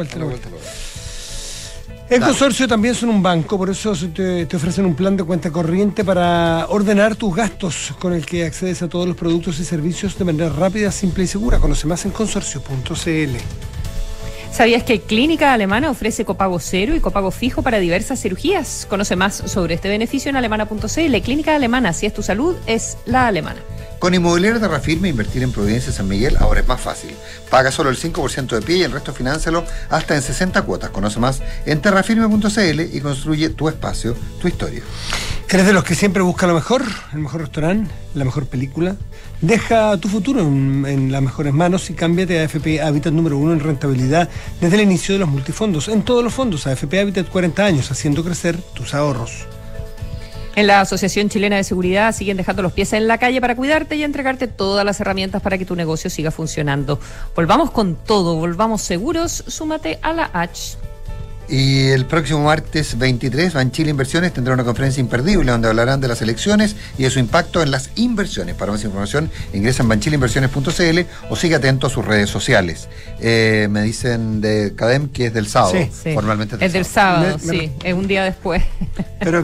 S3: El
S2: Dale.
S3: consorcio también son un banco, por eso te ofrecen un plan de cuenta corriente para ordenar tus gastos, con el que accedes a todos los productos y servicios de manera rápida, simple y segura. Conoce más en consorcio.cl.
S4: ¿Sabías que Clínica Alemana ofrece copago cero y copago fijo para diversas cirugías? Conoce más sobre este beneficio en alemana.cl. Clínica Alemana, si es tu salud, es la alemana.
S2: Con Inmobiliaria Terrafirme, invertir en Providencia San Miguel ahora es más fácil. Paga solo el 5% de pie y el resto fináncialo hasta en 60 cuotas. Conoce más en terrafirme.cl y construye tu espacio, tu historia.
S3: ¿Eres de los que siempre busca lo mejor? El mejor restaurante, la mejor película. Deja tu futuro en las mejores manos y cámbiate a AFP Habitat número 1 en rentabilidad desde el inicio de los multifondos. En todos los fondos, AFP Habitat 40 años, haciendo crecer tus ahorros.
S4: En la Asociación Chilena de Seguridad siguen dejando los pies en la calle para cuidarte y entregarte todas las herramientas para que tu negocio siga funcionando. Volvamos con todo, volvamos seguros, súmate a la H.
S2: Y el próximo martes 23, Banchile Inversiones tendrá una conferencia imperdible donde hablarán de las elecciones y de su impacto en las inversiones. Para más información, ingresa en banchileinversiones.cl o sigue atento a sus redes sociales. Me dicen de Cadem que es del sábado,
S4: Sí.
S2: formalmente
S4: Es del sábado,
S3: Me-
S4: sí, es un día después.
S3: Pero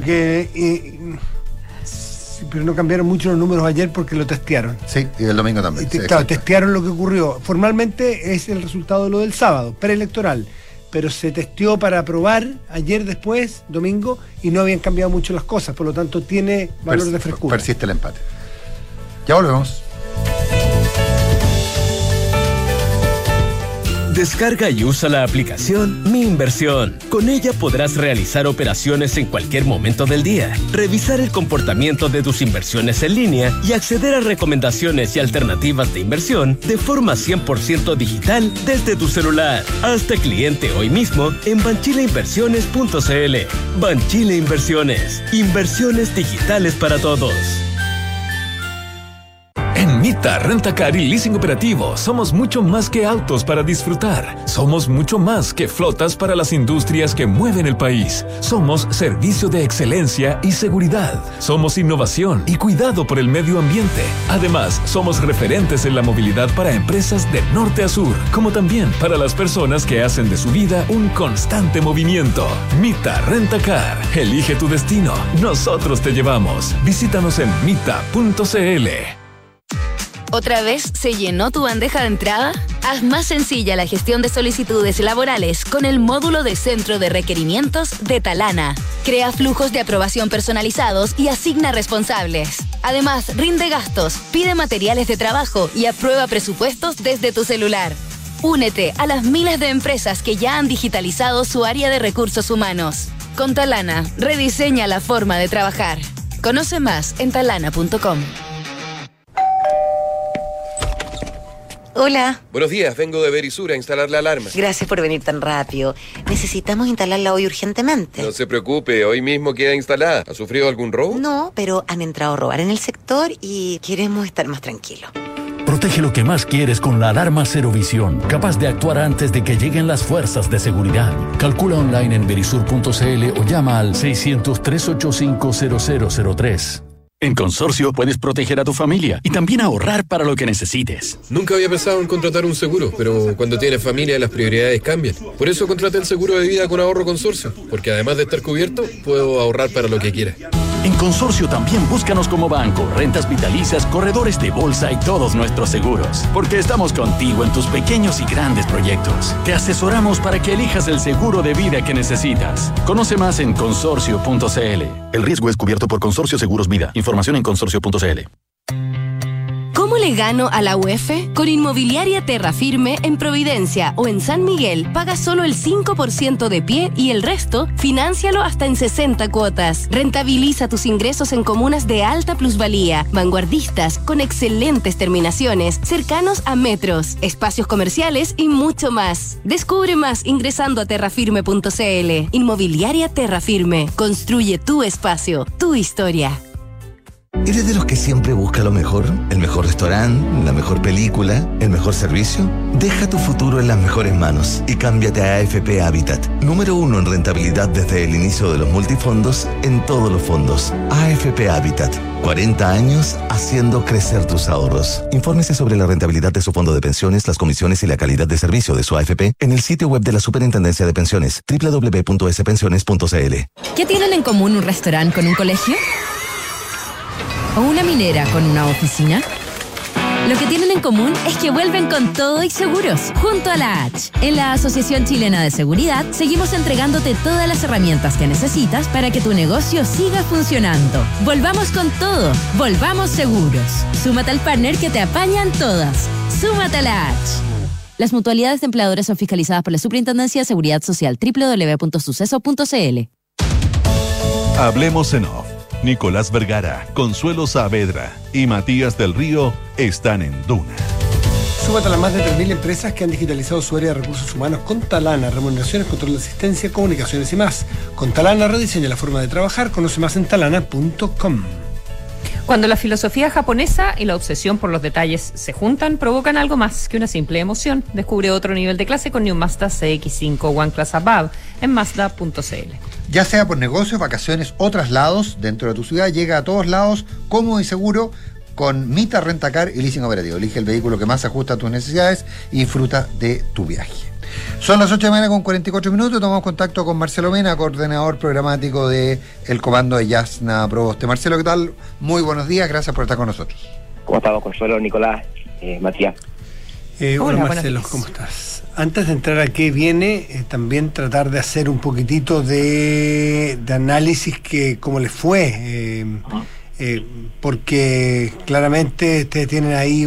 S3: pero no cambiaron mucho los números ayer porque lo testearon.
S2: Sí, y el domingo también. Sí,
S3: Claro,
S2: exacto.
S3: testearon lo que ocurrió. Formalmente es el resultado de lo del sábado, preelectoral. Pero se testeó para probar ayer después, domingo, y no habían cambiado mucho las cosas. Por lo tanto, tiene valor de frescura.
S2: Persiste el empate. Ya volvemos.
S6: Descarga y usa la aplicación Mi Inversión. Con ella podrás realizar operaciones en cualquier momento del día, revisar el comportamiento de tus inversiones en línea y acceder a recomendaciones y alternativas de inversión de forma 100% digital desde tu celular. Hazte cliente hoy mismo en banchileinversiones.cl. Banchile Inversiones. Inversiones digitales para todos.
S7: En Mita, Rentacar y Leasing Operativo somos mucho más que autos para disfrutar. Somos mucho más que flotas para las industrias que mueven el país. Somos servicio de excelencia y seguridad. Somos innovación y cuidado por el medio ambiente. Además, somos referentes en la movilidad para empresas de norte a sur, como también para las personas que hacen de su vida un constante movimiento. Mita Rentacar. Elige tu destino. Nosotros te llevamos. Visítanos en mita.cl.
S8: ¿Otra vez se llenó tu bandeja de entrada? Haz más sencilla la gestión de solicitudes laborales con el módulo de centro de requerimientos de Talana. Crea flujos de aprobación personalizados y asigna responsables. Además, rinde gastos, pide materiales de trabajo y aprueba presupuestos desde tu celular. Únete a las miles de empresas que ya han digitalizado su área de recursos humanos. Con Talana, rediseña la forma de trabajar. Conoce más en talana.com.
S9: Hola,
S10: Buenos días, vengo de Verisur a instalar la alarma.
S9: gracias por venir tan rápido. Necesitamos instalarla hoy urgentemente.
S10: No se preocupe, hoy mismo queda instalada. ¿Ha sufrido algún robo?
S9: No, pero han entrado a robar en el sector y queremos estar más tranquilos.
S11: Protege lo que más quieres con la alarma Cero Visión, capaz de actuar antes de que lleguen las fuerzas de seguridad. Calcula online en verisur.cl o llama al 600-385-0003.
S12: En Consorcio puedes proteger a tu familia y también ahorrar para lo que necesites.
S10: Nunca había pensado en contratar un seguro, pero cuando tienes familia las prioridades cambian. Por eso contraté el seguro de vida con Ahorro Consorcio, porque además de estar cubierto, puedo ahorrar para lo que quiera.
S12: En Consorcio también búscanos como banco, rentas vitalicias, corredores de bolsa y todos nuestros seguros. Porque estamos contigo en tus pequeños y grandes proyectos. Te asesoramos para que elijas el seguro de vida que necesitas. Conoce más en consorcio.cl.
S13: El riesgo es cubierto por Consorcio Seguros Vida. Información en consorcio.cl.
S8: ¿Cómo le le gano a la UEF? Con Inmobiliaria Terrafirme en Providencia o en San Miguel, paga solo el 5% de pie y el resto, fináncialo hasta en 60 cuotas. Rentabiliza tus ingresos en comunas de alta plusvalía, vanguardistas, con excelentes terminaciones, cercanos a metros, espacios comerciales y mucho más. Descubre más ingresando a terrafirme.cl. Inmobiliaria Terrafirme. Construye tu espacio, tu historia.
S13: ¿Eres de los que siempre busca lo mejor? ¿El mejor restaurante? ¿La mejor película? ¿El mejor servicio? Deja tu futuro en las mejores manos y cámbiate a AFP Habitat. Número 1 en rentabilidad desde el inicio de los multifondos en todos los fondos. AFP Habitat. 40 años haciendo crecer tus ahorros. Infórmese sobre la rentabilidad de su fondo de pensiones, las comisiones y la calidad de servicio de su AFP en el sitio web de la Superintendencia de Pensiones, www.spensiones.cl.
S14: ¿Qué tienen en común un restaurante con un colegio? ¿O una minera con una oficina? Lo que tienen en común es que vuelven con todo y seguros, junto a la H. En la Asociación Chilena de Seguridad, seguimos entregándote todas las herramientas que necesitas para que tu negocio siga funcionando. Volvamos con todo, volvamos seguros. Súmate al partner que te apañan todas. Súmate a la H. Las mutualidades de empleadores son fiscalizadas por la Superintendencia de Seguridad Social, www.suceso.cl.
S1: Hablemos en off. Nicolás Vergara, Consuelo Saavedra y Matías del Río están en Duna.
S3: Súmate a las más de 3.000 empresas que han digitalizado su área de recursos humanos con Talana, remuneraciones, control de asistencia, comunicaciones y más. Con Talana rediseña la forma de trabajar. Conoce más en talana.com.
S4: Cuando la filosofía japonesa y la obsesión por los detalles se juntan, provocan algo más que una simple emoción. Descubre otro nivel de clase con New Mazda CX-5 One Class Above en Mazda.cl.
S2: Ya sea por negocios, vacaciones o traslados dentro de tu ciudad, llega a todos lados cómodo y seguro con Mita Rentacar y Leasing Operativo. Elige el vehículo que más se ajusta a tus necesidades y disfruta de tu viaje. Son las 8 de la mañana con 44 minutos. Tomamos contacto con Marcelo Mena, coordinador programático del Comando de Yasna Proboste. Marcelo, ¿qué tal? Muy buenos días, gracias por estar con nosotros.
S15: ¿Cómo estamos, Consuelo, Nicolás, Matías?
S3: Hola, Marcelo, ¿cómo estás? Antes de entrar a qué viene, también tratar de hacer un poquitito de análisis que cómo les fue, porque claramente ustedes tienen ahí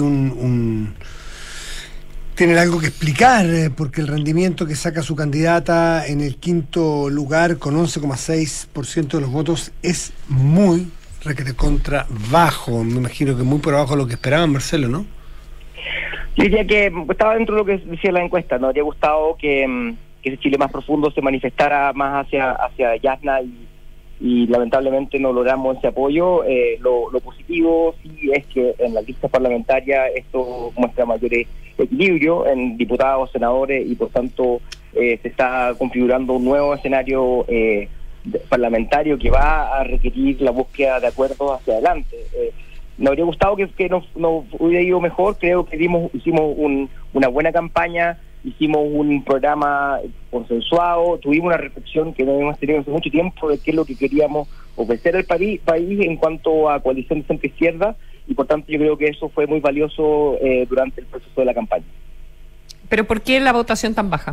S3: tienen algo que explicar, porque el rendimiento que saca su candidata en el quinto lugar con 11,6% de los votos es muy recontra bajo. Me imagino que muy por abajo de lo que esperaban, Marcelo, ¿no?
S15: Yo diría que estaba dentro de lo que decía la encuesta. Nos habría gustado que ese Chile más profundo se manifestara más hacia Yasna y lamentablemente no logramos ese apoyo. Lo positivo sí es que en las listas parlamentarias esto muestra mayor equilibrio en diputados, senadores y por tanto se está configurando un nuevo escenario parlamentario que va a requerir la búsqueda de acuerdos hacia adelante. Nos habría gustado que nos hubiera ido mejor. Creo que hicimos una buena campaña, hicimos un programa consensuado, tuvimos una reflexión que no habíamos tenido hace mucho tiempo de qué es lo que queríamos ofrecer al país en cuanto a coalición de centro-izquierda, y por tanto yo creo que eso fue muy valioso durante el proceso de la campaña.
S4: ¿Pero por qué la votación tan baja?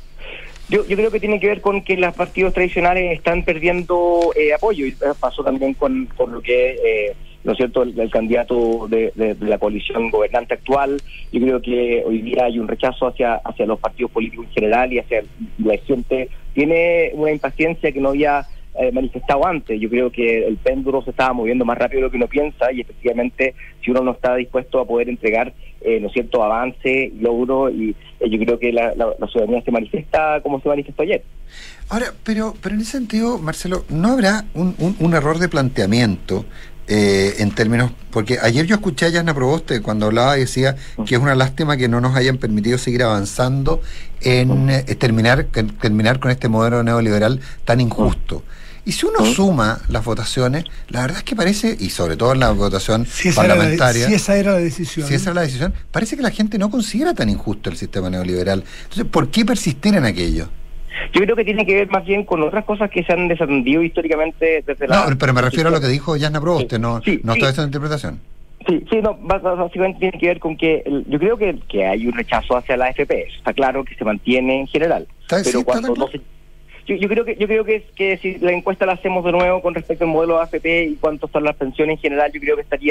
S15: Yo creo que tiene que ver con que los partidos tradicionales están perdiendo apoyo, y pasó también con lo que ¿no es cierto?, el candidato de la coalición gobernante actual. Yo creo que hoy día hay un rechazo hacia los partidos políticos en general y hacia la gente. Tiene una impaciencia que no había manifestado antes. Yo creo que el péndulo se estaba moviendo más rápido de lo que uno piensa, y efectivamente si uno no está dispuesto a poder entregar ¿no es cierto?, avance, logro, y yo creo que la ciudadanía se manifiesta como se manifestó ayer.
S2: Ahora, pero en ese sentido, Marcelo, ¿no habrá un error de planteamiento en términos, porque ayer yo escuché a Yasna Proboste cuando hablaba y decía que es una lástima que no nos hayan permitido seguir avanzando en terminar con este modelo neoliberal tan injusto? Y si uno suma las votaciones, la verdad es que parece, y sobre todo en la votación parlamentaria,
S3: si esa era la decisión,
S2: parece que la gente no considera tan injusto el sistema neoliberal. Entonces, ¿por qué persistir en aquello?
S15: Yo creo que tiene que ver más bien con otras cosas que se han desatendido históricamente desde la...
S2: No, pero me refiero a lo que dijo Yasna Proboste, no está esa interpretación.
S15: Básicamente tiene que ver con que yo creo que hay un rechazo hacia la AFP. Está claro que se mantiene en general. Pero cuando no se... Yo creo que si la encuesta la hacemos de nuevo con respecto al modelo de AFP y cuánto están las pensiones en general, yo creo que estaría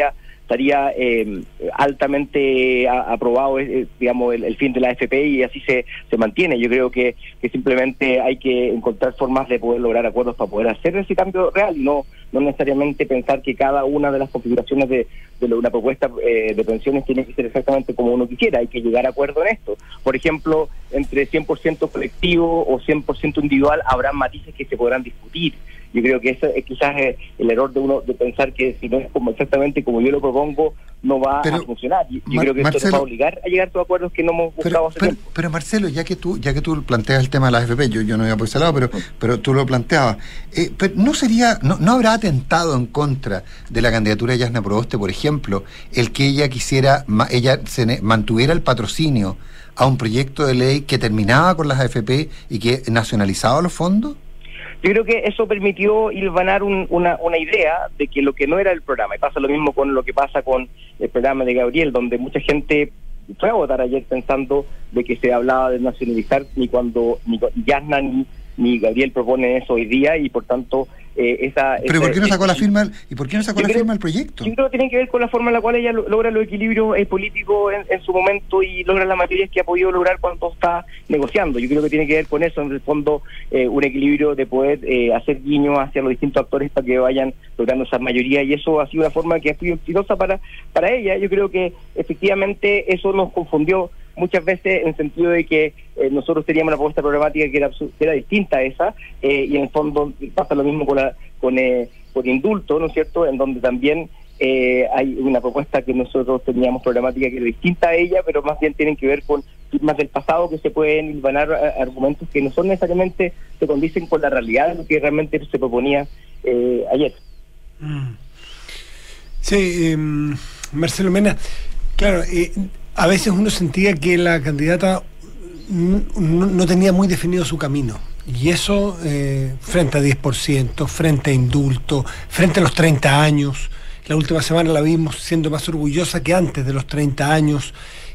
S15: estaría altamente aprobado, digamos, el fin de la AFP, y así se mantiene. Yo creo que simplemente hay que encontrar formas de poder lograr acuerdos para poder hacer ese cambio real, y no necesariamente pensar que cada una de las configuraciones de una propuesta de pensiones tiene que ser exactamente como uno quisiera. Hay que llegar a acuerdo en esto. Por ejemplo, entre 100% colectivo o 100% individual habrá matices que se podrán discutir. Yo creo que ese es quizás el error de uno de pensar que si no es como exactamente como yo lo propongo, no va a funcionar. Yo creo que esto nos va a obligar a llegar a acuerdos que no hemos buscado hace tiempo.
S2: Pero Marcelo, ya que tú planteas el tema de la AFP, yo no iba por ese lado, pero tú lo planteabas, pero no habrá atentado en contra de la candidatura de Jasna Proboste, por ejemplo, el que ella mantuviera el patrocinio a un proyecto de ley que terminaba con las AFP y que nacionalizaba los fondos?
S15: Yo creo que eso permitió hilvanar una idea de que lo que no era el programa, y pasa lo mismo con lo que pasa con el programa de Gabriel, donde mucha gente fue a votar ayer pensando de que se hablaba de nacionalizar, ni cuando ni Jasna ni Gabriel proponen eso hoy día, y por tanto
S2: ¿Pero por qué no sacó la firma? ¿Y por qué no sacó la firma del proyecto?
S15: Yo creo que tiene que ver con la forma en la cual ella logra los equilibrios políticos en su momento, y logra las mayorías que ha podido lograr cuando está negociando. Yo creo que tiene que ver con eso, en el fondo, un equilibrio de poder hacer guiños hacia los distintos actores para que vayan logrando esa mayoría, y eso ha sido una forma que ha sido exitosa para ella. Yo creo que efectivamente eso nos confundió muchas veces, en el sentido de que nosotros teníamos una propuesta programática que era distinta a esa, y en el fondo pasa lo mismo con indulto, ¿no es cierto?, en donde también hay una propuesta que nosotros teníamos programática que era distinta a ella, pero más bien tienen que ver con firmas del pasado que se pueden hilvanar argumentos que no son necesariamente, se condicen con la realidad de lo que realmente se proponía ayer.
S3: Sí, Marcelo Mena, claro, a veces uno sentía que la candidata no tenía muy definido su camino, y eso frente a 10%, frente a indulto, frente a los 30 años. La última semana la vimos siendo más orgullosa que antes de los 30 años,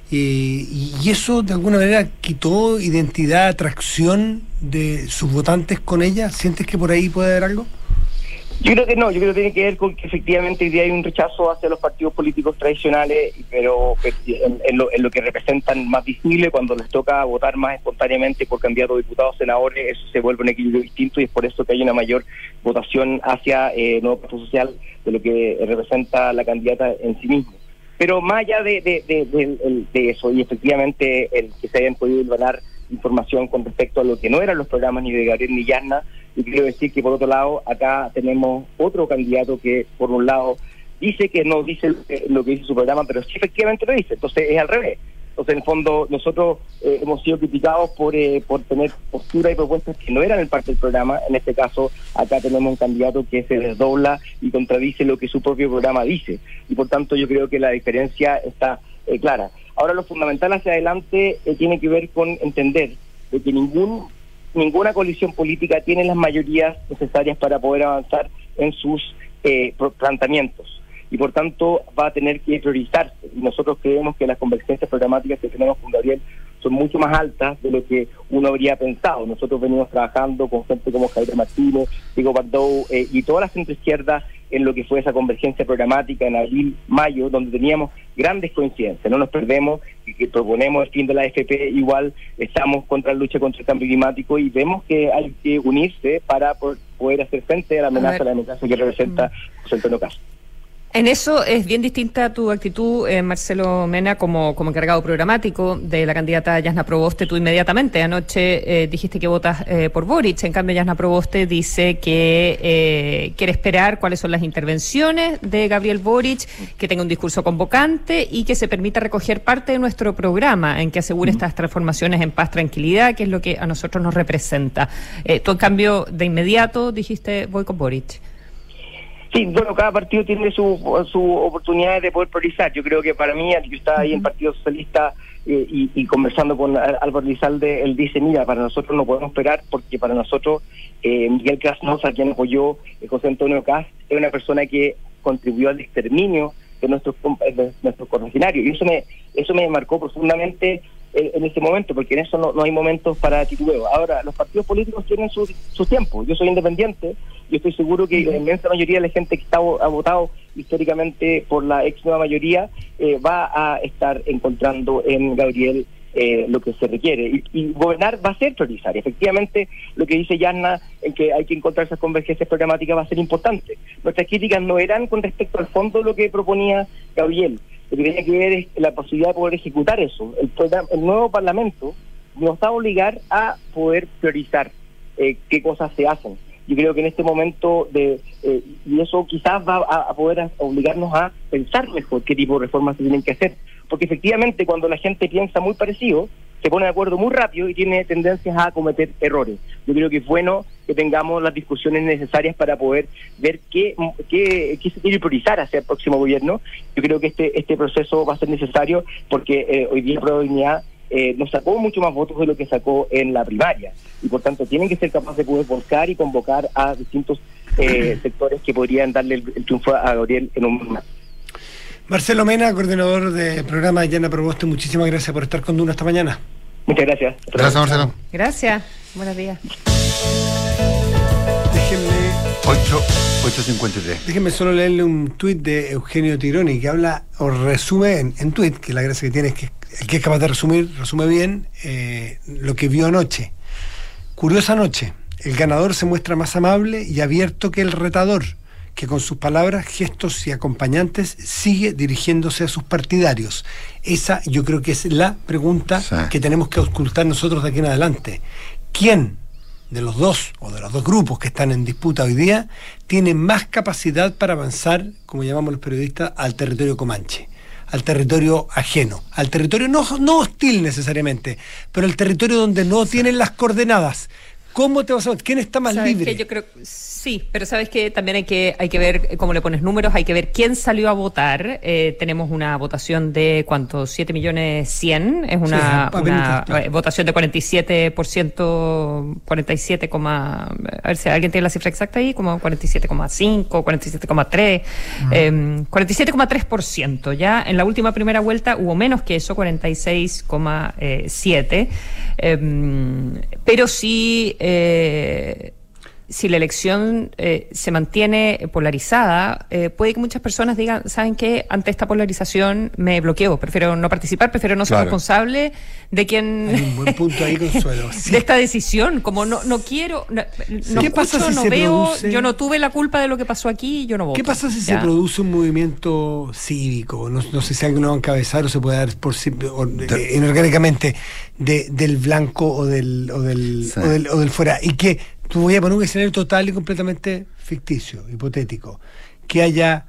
S3: y eso de alguna manera quitó identidad, atracción de sus votantes con ella. ¿Sientes que por ahí puede haber algo?
S15: Yo creo que no, yo creo que tiene que ver con que efectivamente hoy día hay un rechazo hacia los partidos políticos tradicionales, pero en lo que representan más visible, cuando les toca votar más espontáneamente por candidatos a diputados, senadores, eso se vuelve un equilibrio distinto, y es por eso que hay una mayor votación hacia Nuevo Pacto Social de lo que representa la candidata en sí mismo. Pero más allá de eso, y efectivamente el que se hayan podido hilvanar información con respecto a lo que no eran los programas ni de Gabriel ni Jasna, y quiero decir que por otro lado acá tenemos otro candidato que por un lado dice que no dice lo que dice su programa, pero sí efectivamente lo dice. Entonces es al revés. Entonces en el fondo nosotros hemos sido criticados por tener posturas y propuestas que no eran el parte del programa. En este caso acá tenemos un candidato que se desdobla y contradice lo que su propio programa dice, y por tanto yo creo que la diferencia está clara. Ahora lo fundamental hacia adelante tiene que ver con entender de que ninguna coalición política tiene las mayorías necesarias para poder avanzar en sus planteamientos, y por tanto va a tener que priorizarse, y nosotros creemos que las convergencias programáticas que tenemos con Gabriel son mucho más altas de lo que uno habría pensado. Nosotros venimos trabajando con gente como Javier Martínez, Diego Bardou y toda la centroizquierda en lo que fue esa convergencia programática en abril, mayo, donde teníamos grandes coincidencias. No nos perdemos que proponemos el fin de la AFP, igual estamos contra la lucha contra el cambio climático, y vemos que hay que unirse para poder hacer frente a la amenaza de la democracia que representa José Antonio Caz.
S4: En eso es bien distinta tu actitud, Marcelo Mena, como encargado programático de la candidata Jasna Proboste. Tú inmediatamente anoche dijiste que votas por Boric. En cambio, Jasna Proboste dice que quiere esperar cuáles son las intervenciones de Gabriel Boric, que tenga un discurso convocante y que se permita recoger parte de nuestro programa en que asegure estas transformaciones en paz, tranquilidad, que es lo que a nosotros nos representa. Tú, en cambio, de inmediato dijiste voy con Boric.
S15: Sí, bueno, cada partido tiene su oportunidad de poder priorizar. Yo creo que para mí, yo estaba ahí en el Partido Socialista y conversando con Álvaro Elizalde, él dice, mira, para nosotros no podemos esperar, porque para nosotros Miguel Krasnoza, quien apoyó José Antonio Caz, es una persona que contribuyó al exterminio de nuestros correligionarios, y eso me marcó profundamente en ese momento, porque en eso no hay momentos para titubeo. Ahora, los partidos políticos tienen su tiempo. Yo soy independiente Yo estoy seguro que la inmensa mayoría de la gente que ha votado históricamente por la ex nueva mayoría va a estar encontrando en Gabriel lo que se requiere. Y gobernar va a ser priorizar. Efectivamente, lo que dice Yasna, en que hay que encontrar esas convergencias programáticas, va a ser importante. Nuestras críticas no eran con respecto al fondo de lo que proponía Gabriel. Lo que tenía que ver es la posibilidad de poder ejecutar eso. El nuevo Parlamento nos va a obligar a poder priorizar qué cosas se hacen. Yo creo que en este momento y eso quizás va a poder obligarnos a pensar mejor qué tipo de reformas se tienen que hacer, porque efectivamente cuando la gente piensa muy parecido, se pone de acuerdo muy rápido y tiene tendencias a cometer errores. Yo creo que es bueno que tengamos las discusiones necesarias para poder ver qué se quiere priorizar hacia el próximo gobierno. Yo creo que este proceso va a ser necesario porque hoy día Prueba de Dignidad nos sacó mucho más votos de lo que sacó en la primaria, y por tanto tienen que ser capaces de poder volcar y convocar a distintos sectores que podrían darle el triunfo a Gabriel en un momento.
S3: Marcelo Mena, coordinador del programa Yasna Proboste, muchísimas gracias por estar con Duna esta mañana.
S15: Muchas gracias.
S2: Gracias, Marcelo.
S4: Gracias, buenos días.
S3: Déjenme
S2: 8:53.
S3: Déjenme solo leerle un tuit de Eugenio Tironi que habla o resume en tuit, que la gracia que tiene es que el que es capaz de resume bien lo que vio anoche. Curiosa noche. El ganador se muestra más amable y abierto que el retador, que con sus palabras, gestos y acompañantes sigue dirigiéndose a sus partidarios. Esa yo creo que es la pregunta que tenemos que auscultar nosotros de aquí en adelante. ¿Quién de los dos o de los dos grupos que están en disputa hoy día tiene más capacidad para avanzar, como llamamos los periodistas, al territorio comanche, al territorio ajeno, al territorio no hostil necesariamente, pero el territorio donde no tienen las coordenadas? ¿Cómo te vas a ver? ¿Quién está más libre?
S4: Yo creo sí, pero sabes que también hay que ver cómo le pones números, hay que ver quién salió a votar. Tenemos una votación de ¿cuánto? 7.100.000, es una votación de 47%, 47, a ver si alguien tiene la cifra exacta ahí, como 47,5, 47,3, 47,3%. Ya en la última primera vuelta hubo menos que eso, 46,7, pero sí. Si la elección se mantiene polarizada, puede que muchas personas digan, ¿saben qué? Ante esta polarización me bloqueo, prefiero no participar, prefiero no ser responsable de quien...
S3: Hay un buen punto ahí, Consuelo.
S4: Sí. De esta decisión, como no quiero, no
S3: ¿Qué pasa si
S4: no
S3: se
S4: veo,
S3: produce...
S4: yo no tuve la culpa de lo que pasó aquí, yo no voto.
S3: ¿Qué pasa si se produce un movimiento cívico? No sé si alguien lo va a encabezar o se puede dar inorgánicamente del blanco o del fuera, y que voy a poner un escenario total y completamente ficticio, hipotético, que haya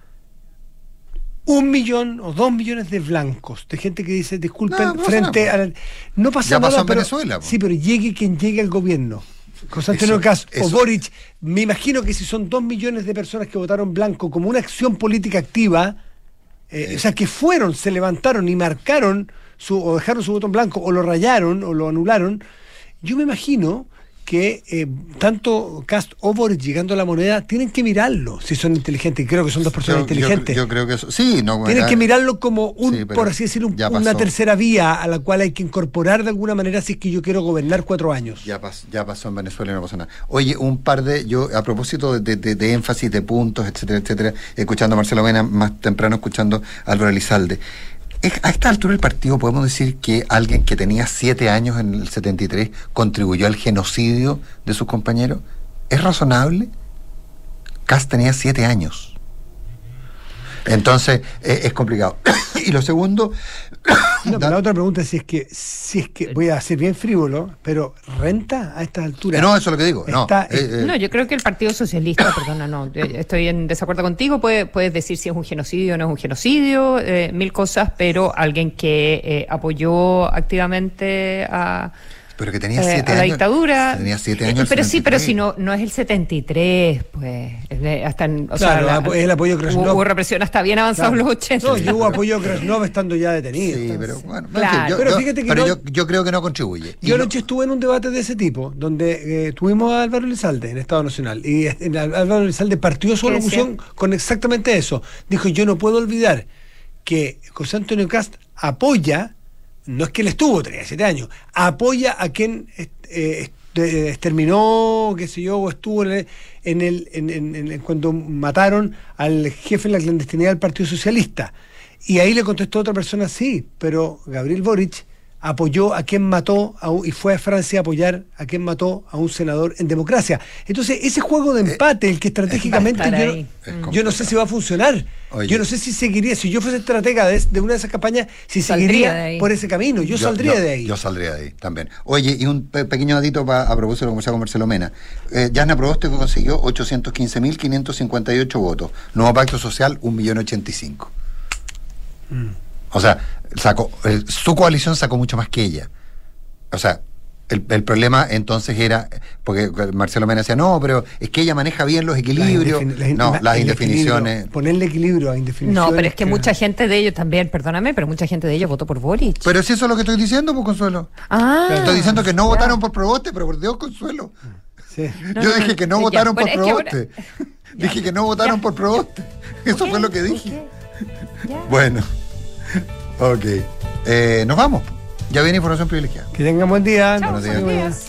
S3: 1 millón o 2 millones de blancos, de gente que dice, disculpen, frente a... No pasa nada,
S2: pasó en
S3: pero,
S2: Venezuela.
S3: Sí, pero llegue quien llegue al gobierno. José Antonio Kast o Boric, me imagino que si son 2 millones de personas que votaron blanco como una acción política activa, o sea, que se levantaron y marcaron o dejaron su voto en blanco, o lo rayaron, o lo anularon, yo me imagino que tanto Kast o Boric, llegando a la moneda, tienen que mirarlo si son inteligentes, y creo que son dos personas inteligentes.
S2: Yo creo que eso, sí, no,
S3: tienen que mirarlo como por así decirlo, una tercera vía a la cual hay que incorporar de alguna manera si es que yo quiero gobernar 4 años.
S2: Ya pasó en Venezuela y no pasó nada. Oye, yo a propósito de énfasis, de puntos, etcétera, escuchando a Marcelo Mena, más temprano escuchando a Álvaro Elizalde. A esta altura del partido podemos decir que alguien que tenía 7 años en el 73 contribuyó al genocidio de sus compañeros. ¿Es razonable? Kast tenía 7 años. Entonces es complicado. Y lo segundo...
S3: la otra pregunta es si es que voy a ser bien frívolo, pero ¿renta a estas alturas?
S2: No, eso es lo que digo. No,
S4: yo creo que el Partido Socialista, estoy en desacuerdo contigo, puedes decir si es un genocidio o no es un genocidio, 1000 cosas, pero alguien que apoyó activamente a...
S2: Pero que tenía 7 años.
S4: A la dictadura.
S2: Tenía 7 años.
S4: Pero sí, pero si no es el 73, pues. Hasta
S3: es el apoyo a Krasnov.
S4: Hubo represión hasta bien avanzados los 80.
S3: No, yo hubo apoyo a Krasnov estando ya detenido.
S2: Sí, pero bueno.
S4: Claro.
S3: Pero fíjate que
S2: yo creo que no contribuye.
S3: Yo anoche estuve en un debate de ese tipo, donde tuvimos a Álvaro Elizalde en Estado Nacional. Y Álvaro Elizalde partió su locución con exactamente eso. Dijo: yo no puedo olvidar que José Antonio Kast apoya. No es que él tenía 7 años, apoya a quien exterminó, qué sé yo, o estuvo cuando mataron al jefe de la clandestinidad del Partido Socialista. Y ahí le contestó otra persona, sí, pero Gabriel Boric apoyó a quien mató y fue a Francia a apoyar a quien mató a un senador en democracia. Entonces, ese juego de empate, el que estratégicamente yo no sé si va a funcionar. Oye, yo no sé si seguiría, si yo fuese estratega de una de esas campañas, si seguiría por ese camino. Yo saldría de ahí.
S2: Yo saldría de ahí también. Oye, y un pequeño datito a propósito de lo que conversaba con Marcelo Mena. Yasna Proboste consiguió 815.558 votos. Nuevo Pacto Social, 1.085.000. O sea, su coalición sacó mucho más que ella. O sea, el problema entonces era, porque Marcelo Mena decía, no, pero es que ella maneja bien los equilibrios, las indefiniciones.
S3: Ponerle equilibrio a indefiniciones.
S4: No, pero es que mucha gente de ellos también, perdóname, pero mucha gente de ellos votó por Boric.
S2: Pero si eso es lo que estoy diciendo, pues, Consuelo. Estoy diciendo que no votaron por Proboste, pero por Dios, Consuelo. Sí. Yo dije que no votaron por Proboste. Dije que no votaron por Proboste. Eso fue lo que dije. Bueno. Ok. Nos vamos. Ya viene información privilegiada.
S3: Que tengan buen día.
S4: Chao, buenos días.